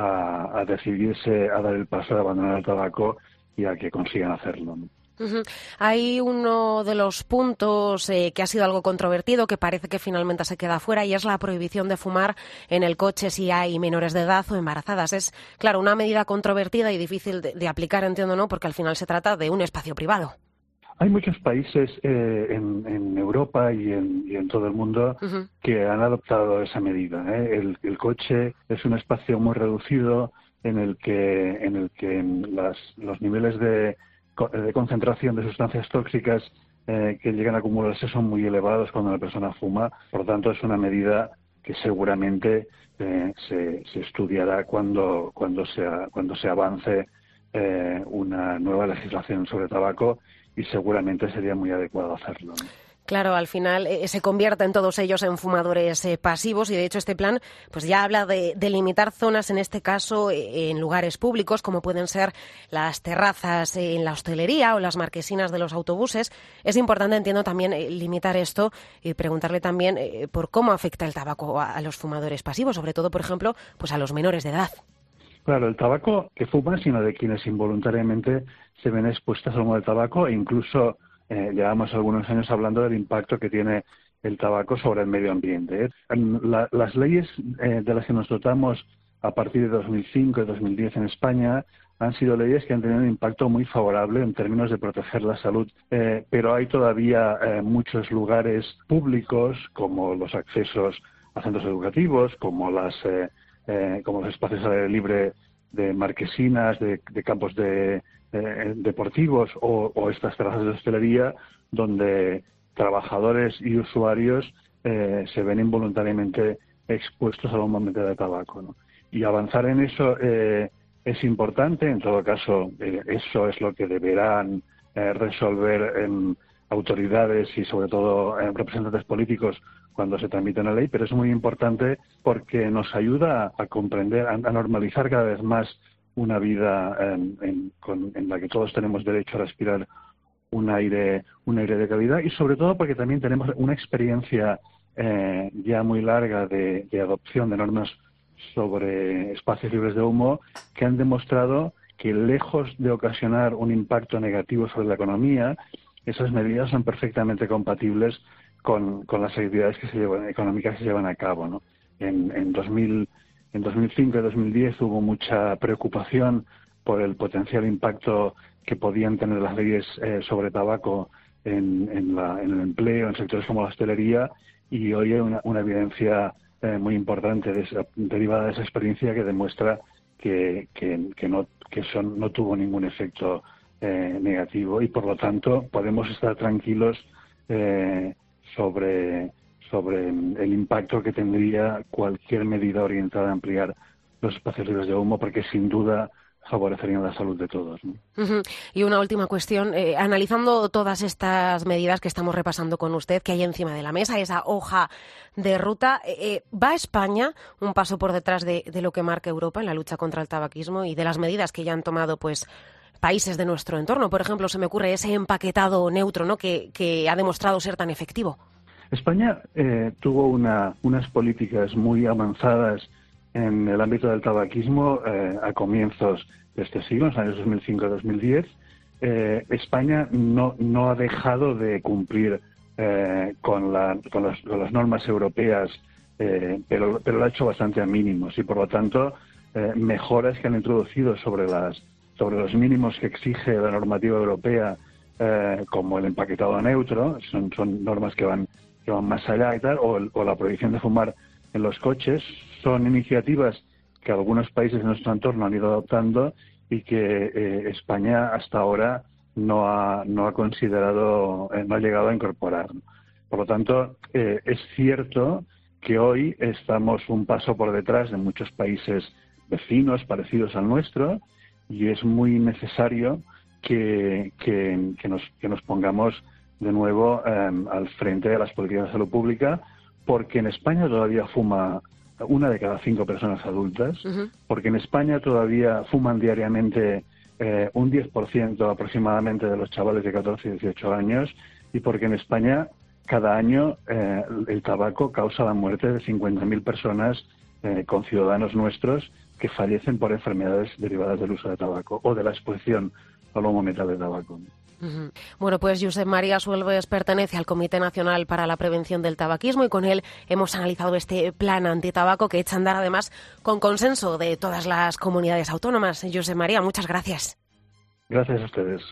a, a decidirse a dar el paso de abandonar el tabaco y a que consigan hacerlo, ¿no? Uh-huh. Hay uno de los puntos eh, que ha sido algo controvertido, que parece que finalmente se queda fuera, y es la prohibición de fumar en el coche si hay menores de edad o embarazadas. Es, claro, una medida controvertida y difícil de, de aplicar, entiendo, ¿no? Porque al final se trata de un espacio privado. Hay muchos países eh, en, en Europa y en, y en todo el mundo uh-huh. que han adoptado esa medida, ¿eh? El, el coche es un espacio muy reducido en el que, en el que las, los niveles de, de concentración de sustancias tóxicas eh, que llegan a acumularse son muy elevados cuando la persona fuma. Por lo tanto, es una medida que seguramente eh, se, se estudiará cuando, cuando, sea, cuando se avance eh, una nueva legislación sobre tabaco, y seguramente sería muy adecuado hacerlo, ¿no? Claro, al final eh, se convierten todos ellos en fumadores eh, pasivos, y de hecho este plan pues ya habla de, de limitar zonas, en este caso eh, en lugares públicos, como pueden ser las terrazas eh, en la hostelería o las marquesinas de los autobuses. Es importante, entiendo, también eh, limitar esto y preguntarle también eh, por cómo afecta el tabaco a, a los fumadores pasivos, sobre todo, por ejemplo, pues a los menores de edad. Claro, el tabaco que fuman, sino de quienes involuntariamente se ven expuestas al humo del tabaco, e incluso eh, llevamos algunos años hablando del impacto que tiene el tabaco sobre el medio ambiente, ¿eh? La, las leyes eh, de las que nos dotamos a partir de dos mil cinco y dos mil diez en España han sido leyes que han tenido un impacto muy favorable en términos de proteger la salud, eh, pero hay todavía eh, muchos lugares públicos, como los accesos a centros educativos, como las eh, Eh, como los espacios al aire libre de marquesinas, de, de campos de, eh, deportivos o, o estas terrazas de hostelería, donde trabajadores y usuarios eh, se ven involuntariamente expuestos al humo de tabaco, ¿no? Y avanzar en eso eh, es importante. En todo caso, eh, eso es lo que deberán eh, resolver eh, autoridades y sobre todo eh, representantes políticos cuando se tramite una ley, pero es muy importante porque nos ayuda a comprender, a, a normalizar cada vez más una vida en, en, con, en la que todos tenemos derecho a respirar un aire, un aire de calidad, y sobre todo porque también tenemos una experiencia eh, ya muy larga de, de adopción de normas sobre espacios libres de humo que han demostrado que, lejos de ocasionar un impacto negativo sobre la economía, esas medidas son perfectamente compatibles con, con las actividades que se llevan, económicas que se llevan a cabo, ¿no? En, en, dos mil, en dos mil cinco y dos mil diez hubo mucha preocupación por el potencial impacto que podían tener las leyes eh, sobre tabaco en, en, la, en el empleo, en sectores como la hostelería, y hoy hay una, una evidencia eh, muy importante de esa, derivada de esa experiencia que demuestra que, que, que, no, que son, no tuvo ningún efecto eh, negativo, y por lo tanto podemos estar tranquilos eh, sobre, sobre el impacto que tendría cualquier medida orientada a ampliar los espacios libres de humo, porque sin duda favorecerían la salud de todos, ¿no? Uh-huh. Y una última cuestión, eh, analizando todas estas medidas que estamos repasando con usted, que hay encima de la mesa, esa hoja de ruta, eh, ¿va España un paso por detrás de, de lo que marca Europa en la lucha contra el tabaquismo y de las medidas que ya han tomado, pues, países de nuestro entorno? Por ejemplo, se me ocurre ese empaquetado neutro, ¿no?, que, que ha demostrado ser tan efectivo. España eh, tuvo una, unas políticas muy avanzadas en el ámbito del tabaquismo eh, a comienzos de este siglo, en los años dos mil cinco a dos mil diez. Eh, España no, no ha dejado de cumplir eh, con, la, con, las, con las normas europeas, eh, pero, pero lo ha hecho bastante a mínimos, y por lo tanto eh, mejoras que han introducido sobre las sobre los mínimos que exige la normativa europea, eh, como el empaquetado neutro, son, son normas que van, que van más allá y tal, o, el, o la prohibición de fumar en los coches, son iniciativas que algunos países de nuestro entorno han ido adoptando y que eh, España hasta ahora no ha, no ha considerado, eh, no ha llegado a incorporar. Por lo tanto, eh, es cierto que hoy estamos un paso por detrás de muchos países vecinos parecidos al nuestro y es muy necesario que, que, que, nos, que nos pongamos de nuevo eh, al frente de las políticas de salud pública, porque en España todavía fuma una de cada cinco personas adultas, uh-huh. porque en España todavía fuman diariamente eh, un diez por ciento aproximadamente de los chavales de catorce y dieciocho años, y porque en España cada año eh, el tabaco causa la muerte de cincuenta mil personas eh, con ciudadanos nuestros que fallecen por enfermedades derivadas del uso de tabaco o de la exposición al humo metal de tabaco. Uh-huh. Bueno, pues Josep María Suelves pertenece al Comité Nacional para la Prevención del Tabaquismo y con él hemos analizado este plan antitabaco que echa a andar además con consenso de todas las comunidades autónomas. Josep María, muchas gracias. Gracias a ustedes.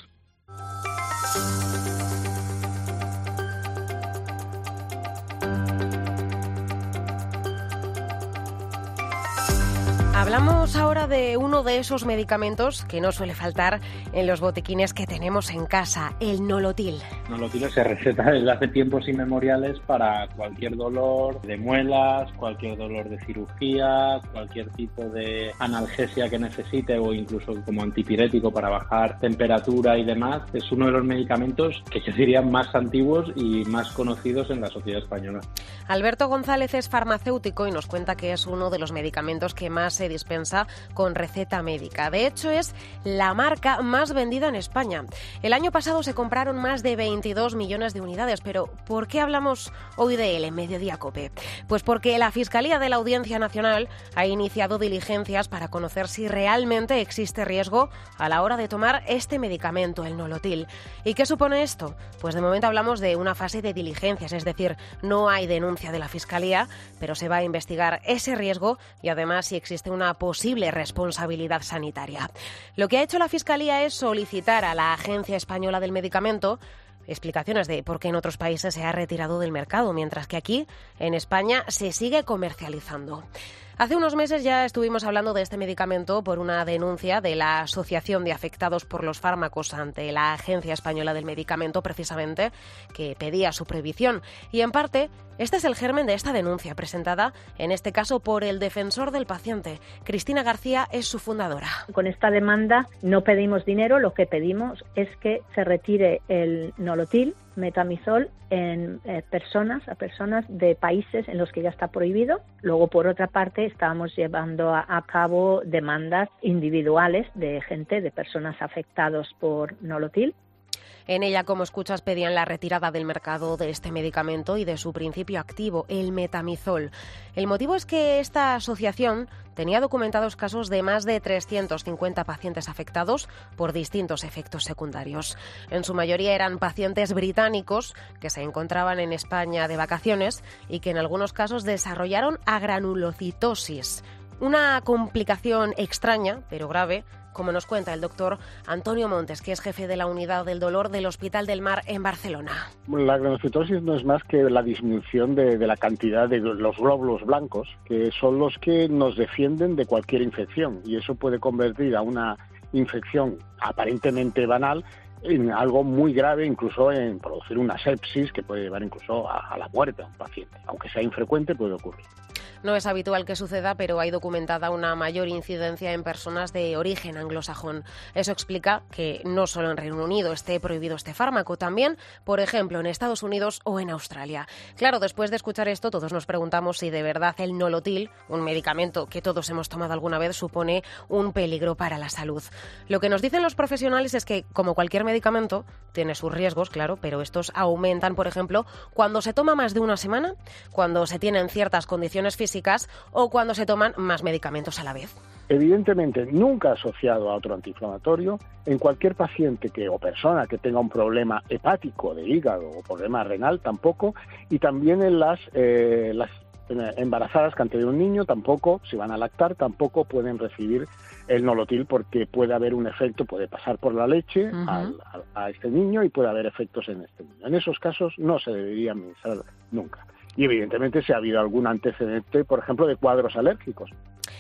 Hablamos ahora de uno de esos medicamentos que no suele faltar en los botiquines que tenemos en casa, el Nolotil. Nolotil se receta desde hace tiempos inmemoriales para cualquier dolor de muelas, cualquier dolor de cirugía, cualquier tipo de analgesia que necesite o incluso como antipirético para bajar temperatura y demás. Es uno de los medicamentos que yo diría más antiguos y más conocidos en la sociedad española. Alberto González es farmacéutico y nos cuenta que es uno de los medicamentos que más se dispensa con receta médica. De hecho, es la marca más vendida en España. El año pasado se compraron más de veintidós millones de unidades, pero ¿por qué hablamos hoy de él en Mediodía COPE? Pues porque la Fiscalía de la Audiencia Nacional ha iniciado diligencias para conocer si realmente existe riesgo a la hora de tomar este medicamento, el Nolotil. ¿Y qué supone esto? Pues de momento hablamos de una fase de diligencias, es decir, no hay denuncia de la Fiscalía, pero se va a investigar ese riesgo y además si existe una una posible responsabilidad sanitaria. Lo que ha hecho la Fiscalía es solicitar a la Agencia Española del Medicamento explicaciones de por qué en otros países se ha retirado del mercado, mientras que aquí, en España, se sigue comercializando. Hace unos meses ya estuvimos hablando de este medicamento por una denuncia de la Asociación de Afectados por los Fármacos ante la Agencia Española del Medicamento, precisamente, que pedía su prohibición. Y en parte, este es el germen de esta denuncia, presentada en este caso por el defensor del paciente. Cristina García es su fundadora. Con esta demanda no pedimos dinero, lo que pedimos es que se retire el Nolotil, metamizol, en eh, personas, a personas de países en los que ya está prohibido. Luego, por otra parte, estábamos llevando a, a cabo demandas individuales de gente, de personas afectadas por Nolotil. En ella, como escuchas, pedían la retirada del mercado de este medicamento y de su principio activo, el metamizol. El motivo es que esta asociación tenía documentados casos de más de trescientos cincuenta pacientes afectados por distintos efectos secundarios. En su mayoría eran pacientes británicos que se encontraban en España de vacaciones y que en algunos casos desarrollaron agranulocitosis, una complicación extraña, pero grave, como nos cuenta el doctor Antonio Montes, que es jefe de la Unidad del Dolor del Hospital del Mar en Barcelona. La granulocitosis no es más que la disminución de, de la cantidad de los glóbulos blancos, que son los que nos defienden de cualquier infección, y eso puede convertir a una infección aparentemente banal en algo muy grave, incluso en producir una sepsis que puede llevar incluso a, a la muerte a un paciente. Aunque sea infrecuente, puede ocurrir. No es habitual que suceda, pero hay documentada una mayor incidencia en personas de origen anglosajón. Eso explica que no solo en Reino Unido esté prohibido este fármaco, también, por ejemplo, en Estados Unidos o en Australia. Claro, después de escuchar esto, todos nos preguntamos si de verdad el Nolotil, un medicamento que todos hemos tomado alguna vez, supone un peligro para la salud. Lo que nos dicen los profesionales es que, como cualquier medicamento, tiene sus riesgos, claro, pero estos aumentan, por ejemplo, cuando se toma más de una semana, cuando se tienen ciertas condiciones físicas o cuando se toman más medicamentos a la vez. Evidentemente, nunca asociado a otro antiinflamatorio, en cualquier paciente que o persona que tenga un problema hepático de hígado o problema renal tampoco, y también en las, eh, las embarazadas que han tenido un niño tampoco, si van a lactar, tampoco pueden recibir el Nolotil porque puede haber un efecto, puede pasar por la leche uh-huh. al, a, a este niño y puede haber efectos en este niño. En esos casos no se debería administrar nunca. Y evidentemente si ha habido algún antecedente, por ejemplo, de cuadros alérgicos.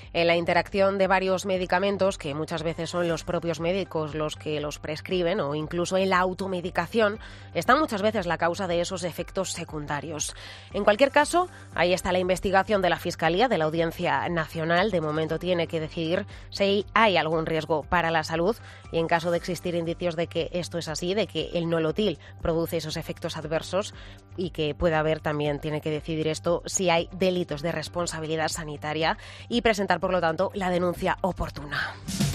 en la interacción de varios medicamentos, que muchas veces son los propios médicos los que los prescriben, o incluso en la automedicación, está muchas veces la causa de esos efectos secundarios. En cualquier caso, ahí está la investigación de la Fiscalía, de la Audiencia Nacional. De momento tiene que decidir si hay algún riesgo para la salud y, en caso de existir indicios de que esto es así, de que el nolotil produce esos efectos adversos y que puede haber, también tiene que decidir esto, si hay delitos de responsabilidad sanitaria y presentar, por lo tanto, la denuncia oportuna.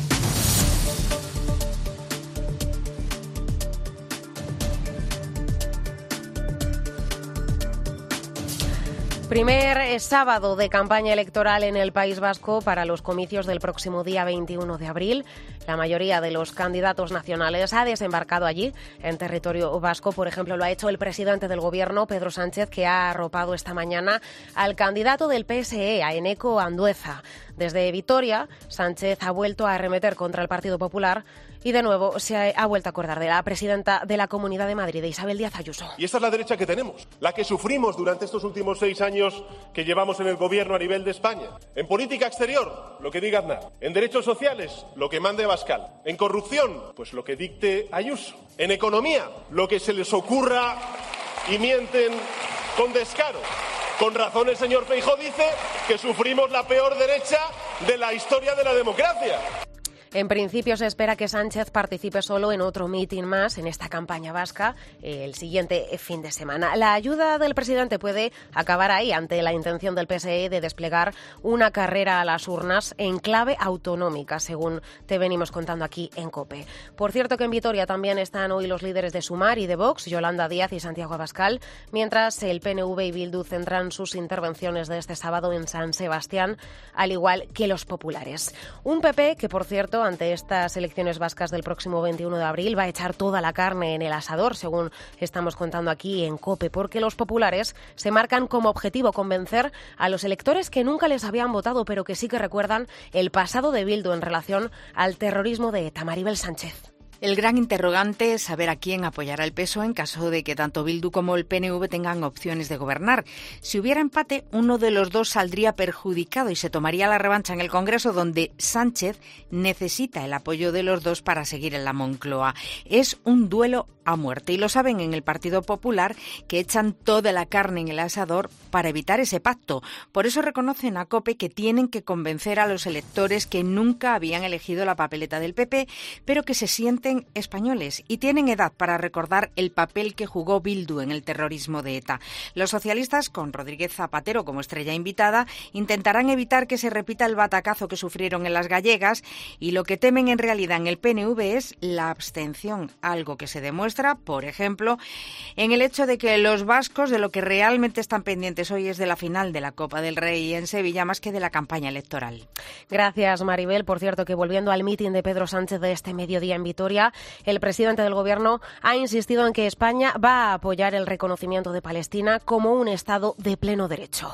Primer sábado de campaña electoral en el País Vasco para los comicios del próximo día veintiuno de abril. La mayoría de los candidatos nacionales ha desembarcado allí, en territorio vasco. Por ejemplo, lo ha hecho el presidente del Gobierno, Pedro Sánchez, que ha arropado esta mañana al candidato del P S E, a Eneko Andueza. Desde Vitoria, Sánchez ha vuelto a arremeter contra el Partido Popular y de nuevo se ha, ha vuelto a acordar de la presidenta de la Comunidad de Madrid, de Isabel Díaz Ayuso. Y esta es la derecha que tenemos, la que sufrimos durante estos últimos seis años que llevamos en el Gobierno a nivel de España. En política exterior, lo que diga Aznar. En derechos sociales, lo que mande Abascal. En corrupción, pues lo que dicte Ayuso. En economía, lo que se les ocurra y mienten con descaro. Con razón el señor Feijóo dice que sufrimos la peor derecha de la historia de la democracia. En principio se espera que Sánchez participe solo en otro mitin más en esta campaña vasca el siguiente fin de semana. La ayuda del presidente puede acabar ahí ante la intención del P S E de desplegar una carrera a las urnas en clave autonómica, según te venimos contando aquí en COPE. Por cierto que en Vitoria también están hoy los líderes de Sumar y de Vox, Yolanda Díaz y Santiago Abascal, mientras el P N V y Bildu centran sus intervenciones de este sábado en San Sebastián, al igual que los populares. Un P P que, por cierto, ante estas elecciones vascas del próximo veintiuno de abril va a echar toda la carne en el asador, según estamos contando aquí en COPE, porque los populares se marcan como objetivo convencer a los electores que nunca les habían votado, pero que sí que recuerdan el pasado de Bildu en relación al terrorismo de ETA. Maribel Sánchez. El gran interrogante es saber a quién apoyará el P S O E en caso de que tanto Bildu como el P N V tengan opciones de gobernar. Si hubiera empate, uno de los dos saldría perjudicado y se tomaría la revancha en el Congreso, donde Sánchez necesita el apoyo de los dos para seguir en la Moncloa. Es un duelo a muerte y lo saben en el Partido Popular, que echan toda la carne en el asador para evitar ese pacto. Por eso reconocen a COPE que tienen que convencer a los electores que nunca habían elegido la papeleta del P P, pero que se sienten españoles y tienen edad para recordar el papel que jugó Bildu en el terrorismo de ETA. Los socialistas, con Rodríguez Zapatero como estrella invitada, intentarán evitar que se repita el batacazo que sufrieron en las gallegas, y lo que temen en realidad en el P N V es la abstención, algo que se demuestra, por ejemplo, en el hecho de que los vascos de lo que realmente están pendientes hoy es de la final de la Copa del Rey en Sevilla, más que de la campaña electoral. Gracias, Maribel. Por cierto, que volviendo al mitin de Pedro Sánchez de este mediodía en Vitoria, el presidente del Gobierno ha insistido en que España va a apoyar el reconocimiento de Palestina como un Estado de pleno derecho.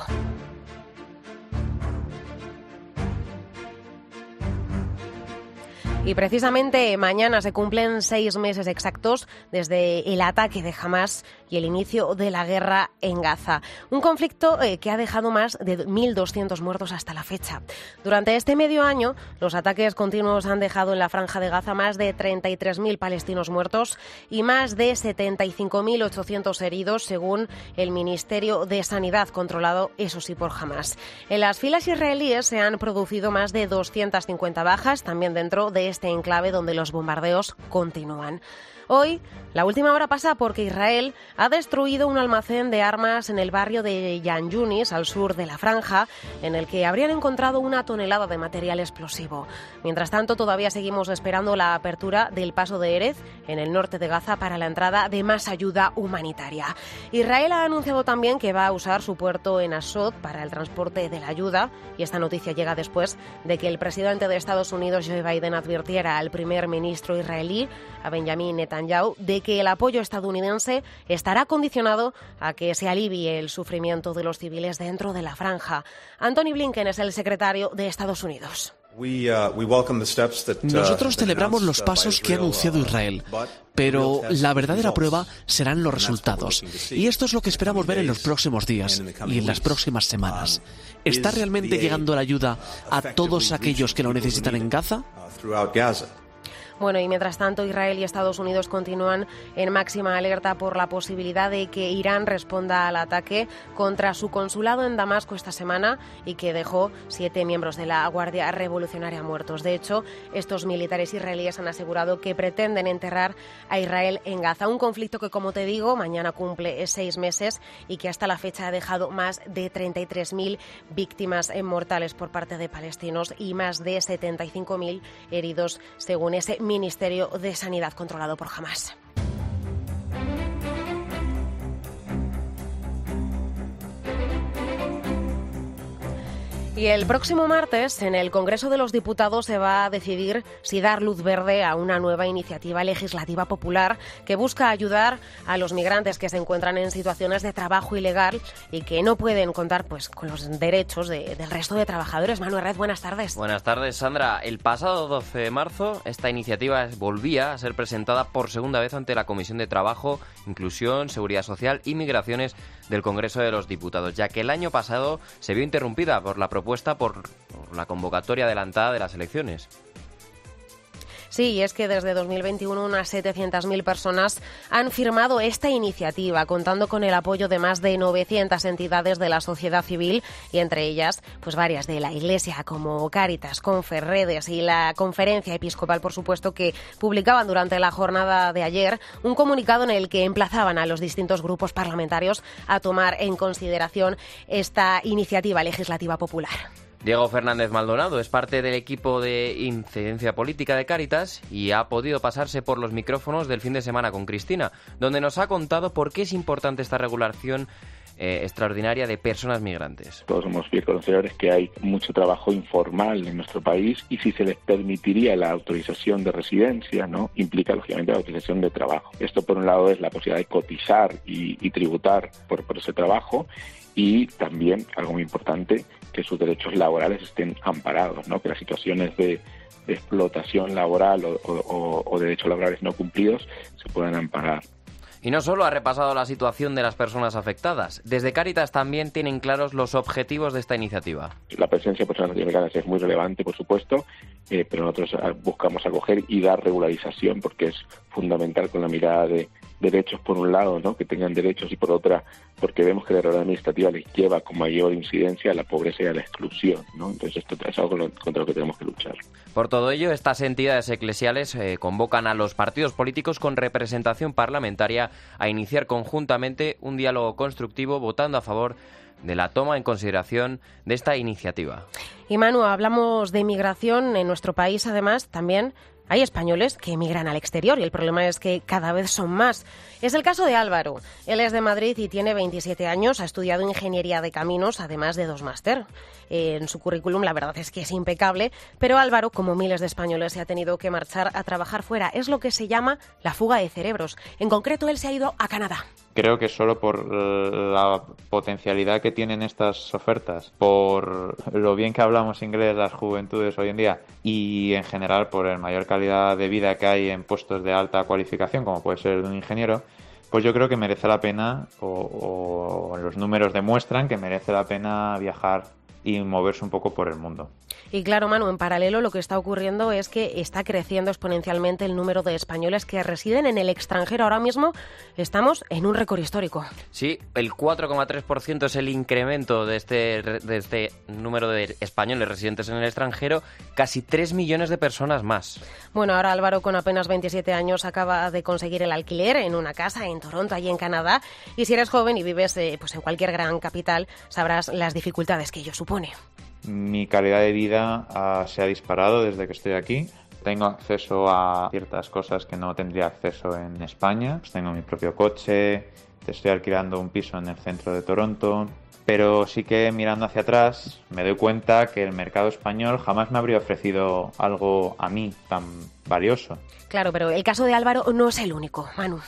Y precisamente mañana se cumplen seis meses exactos desde el ataque de Hamás y el inicio de la guerra en Gaza. Un conflicto eh, que ha dejado más de mil doscientos muertos hasta la fecha. Durante este medio año, los ataques continuos han dejado en la Franja de Gaza más de treinta y tres mil palestinos muertos y más de setenta y cinco mil ochocientos heridos, según el Ministerio de Sanidad, controlado, eso sí, por Hamás. En las filas israelíes se han producido más de doscientas cincuenta bajas, también dentro de este enclave donde los bombardeos continúan. Hoy, la última hora pasa porque Israel ha destruido un almacén de armas en el barrio de Yan Yunis, al sur de la Franja, en el que habrían encontrado una tonelada de material explosivo. Mientras tanto, todavía seguimos esperando la apertura del paso de Erez, en el norte de Gaza, para la entrada de más ayuda humanitaria. Israel ha anunciado también que va a usar su puerto en Asod para el transporte de la ayuda, y esta noticia llega después de que el presidente de Estados Unidos, Joe Biden, advirtiera al primer ministro israelí, a Benjamin Netanyahu, de que el apoyo estadounidense estará condicionado a que se alivie el sufrimiento de los civiles dentro de la Franja. Antony Blinken es el secretario de Estados Unidos. Nosotros celebramos los pasos que ha anunciado Israel, pero la verdadera prueba serán los resultados. Y esto es lo que esperamos ver en los próximos días y en las próximas semanas. ¿Está realmente llegando la ayuda a todos aquellos que lo necesitan en Gaza? Bueno, y mientras tanto, Israel y Estados Unidos continúan en máxima alerta por la posibilidad de que Irán responda al ataque contra su consulado en Damasco esta semana y que dejó siete miembros de la Guardia Revolucionaria muertos. De hecho, estos militares israelíes han asegurado que pretenden enterrar a Israel en Gaza. Un conflicto que, como te digo, mañana cumple seis meses y que hasta la fecha ha dejado más de treinta y tres mil víctimas mortales por parte de palestinos y más de setenta y cinco mil heridos, según ese Ministerio de Sanidad controlado por Hamás. Y el próximo martes, en el Congreso de los Diputados, se va a decidir si dar luz verde a una nueva iniciativa legislativa popular que busca ayudar a los migrantes que se encuentran en situaciones de trabajo ilegal y que no pueden contar pues con los derechos de, del resto de trabajadores. Manuel Red, buenas tardes. Buenas tardes, Sandra. El pasado doce de marzo, esta iniciativa volvía a ser presentada por segunda vez ante la Comisión de Trabajo, Inclusión, Seguridad Social y Migraciones del Congreso de los Diputados, ya que el año pasado se vio interrumpida por la propuesta Por, por la convocatoria adelantada de las elecciones. Sí, y es que desde dos mil veintiuno unas setecientas mil personas han firmado esta iniciativa, contando con el apoyo de más de novecientas entidades de la sociedad civil y entre ellas pues varias de la Iglesia como Cáritas, Confer, Redes y la Conferencia Episcopal, por supuesto, que publicaban durante la jornada de ayer un comunicado en el que emplazaban a los distintos grupos parlamentarios a tomar en consideración esta iniciativa legislativa popular. Diego Fernández Maldonado es parte del equipo de incidencia política de Cáritas y ha podido pasarse por los micrófonos del fin de semana con Cristina, donde nos ha contado por qué es importante esta regulación eh, extraordinaria de personas migrantes. Todos somos bien conocedores que hay mucho trabajo informal en nuestro país y si se les permitiría la autorización de residencia, ¿no?, implica lógicamente la autorización de trabajo. Esto por un lado es la posibilidad de cotizar y, y tributar por, por ese trabajo y también, algo muy importante, que sus derechos laborales estén amparados, ¿no?, que las situaciones de, de explotación laboral o, o, o derechos laborales no cumplidos se puedan amparar. Y no solo ha repasado la situación de las personas afectadas, desde Cáritas también tienen claros los objetivos de esta iniciativa. La presencia de personas latinoamericanas es muy relevante, por supuesto, eh, pero nosotros buscamos acoger y dar regularización porque es fundamental con la mirada de derechos por un lado, ¿no?, que tengan derechos, y por otra, porque vemos que la regularidad administrativa les lleva con mayor incidencia a la pobreza y a la exclusión, ¿no? Entonces esto es algo contra lo que tenemos que luchar. Por todo ello, estas entidades eclesiales eh, convocan a los partidos políticos con representación parlamentaria a iniciar conjuntamente un diálogo constructivo votando a favor de la toma en consideración de esta iniciativa. Y Manu, hablamos de migración en nuestro país, además, también hay españoles que emigran al exterior y el problema es que cada vez son más. Es el caso de Álvaro. Él es de Madrid y tiene veintisiete años, ha estudiado Ingeniería de Caminos, además de dos máster. En su currículum la verdad es que es impecable, pero Álvaro, como miles de españoles, se ha tenido que marchar a trabajar fuera. Es lo que se llama la fuga de cerebros. En concreto, él se ha ido a Canadá. Creo que solo por la potencialidad que tienen estas ofertas, por lo bien que hablamos inglés las juventudes hoy en día y en general por la mayor calidad de vida que hay en puestos de alta cualificación, como puede ser un ingeniero, pues yo creo que merece la pena, o, o los números demuestran que merece la pena viajar y moverse un poco por el mundo. Y claro, Manu, en paralelo lo que está ocurriendo es que está creciendo exponencialmente el número de españoles que residen en el extranjero. Ahora mismo estamos en un récord histórico. Sí, el cuatro coma tres por ciento es el incremento de este, de este número de españoles residentes en el extranjero, casi tres millones de personas más. Bueno, ahora Álvaro, con apenas veintisiete años, acaba de conseguir el alquiler en una casa en Toronto, allí en Canadá. Y si eres joven y vives eh, pues en cualquier gran capital, sabrás las dificultades que ello supone. Mi calidad de vida uh, se ha disparado desde que estoy aquí. Tengo acceso a ciertas cosas que no tendría acceso en España. Pues tengo mi propio coche, estoy alquilando un piso en el centro de Toronto. Pero sí que mirando hacia atrás me doy cuenta que el mercado español jamás me habría ofrecido algo a mí tan valioso. Claro, pero el caso de Álvaro no es el único, Manu.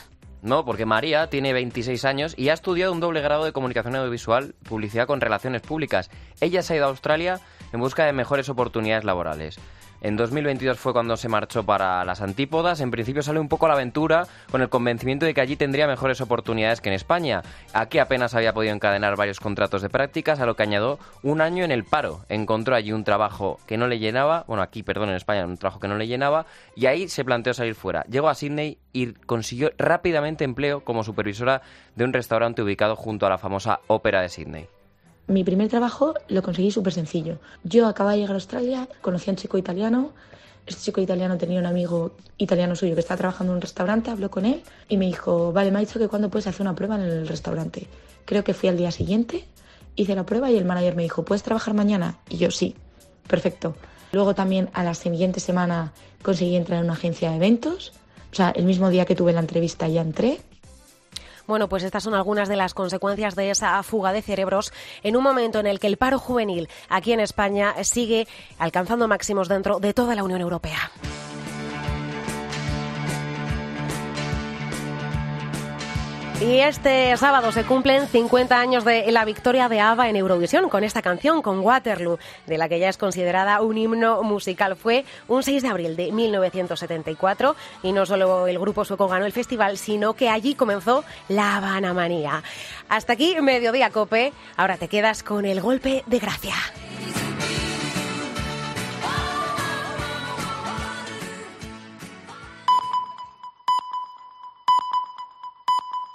No, porque María tiene veintiséis años y ha estudiado un doble grado de comunicación audiovisual, publicidad con relaciones públicas. Ella se ha ido a Australia en busca de mejores oportunidades laborales. En dos mil veintidós fue cuando se marchó para las Antípodas. En principio sale un poco a la aventura con el convencimiento de que allí tendría mejores oportunidades que en España. Aquí apenas había podido encadenar varios contratos de prácticas, a lo que añadió un año en el paro. Encontró allí un trabajo que no le llenaba, bueno, aquí, perdón, en España, un trabajo que no le llenaba, y ahí se planteó salir fuera. Llegó a Sydney y consiguió rápidamente empleo como supervisora de un restaurante ubicado junto a la famosa Ópera de Sydney. Mi primer trabajo lo conseguí súper sencillo. Yo acababa de llegar a Australia, conocí a un chico italiano. Este chico italiano tenía un amigo italiano suyo que estaba trabajando en un restaurante, habló con él y me dijo, vale, me ha dicho que cuándo puedes hacer una prueba en el restaurante. Creo que fui al día siguiente, hice la prueba y el manager me dijo, ¿puedes trabajar mañana? Y yo, sí, perfecto. Luego también a la siguiente semana conseguí entrar en una agencia de eventos. O sea, el mismo día que tuve la entrevista ya entré. Bueno, pues estas son algunas de las consecuencias de esa fuga de cerebros en un momento en el que el paro juvenil aquí en España sigue alcanzando máximos dentro de toda la Unión Europea. Y este sábado se cumplen cincuenta años de la victoria de ABBA en Eurovisión con esta canción, con Waterloo, de la que ya es considerada un himno musical. Fue un seis de abril de mil novecientos setenta y cuatro y no solo el grupo sueco ganó el festival, sino que allí comenzó la Habanamanía. Hasta aquí Mediodía Cope. Ahora te quedas con el golpe de gracia.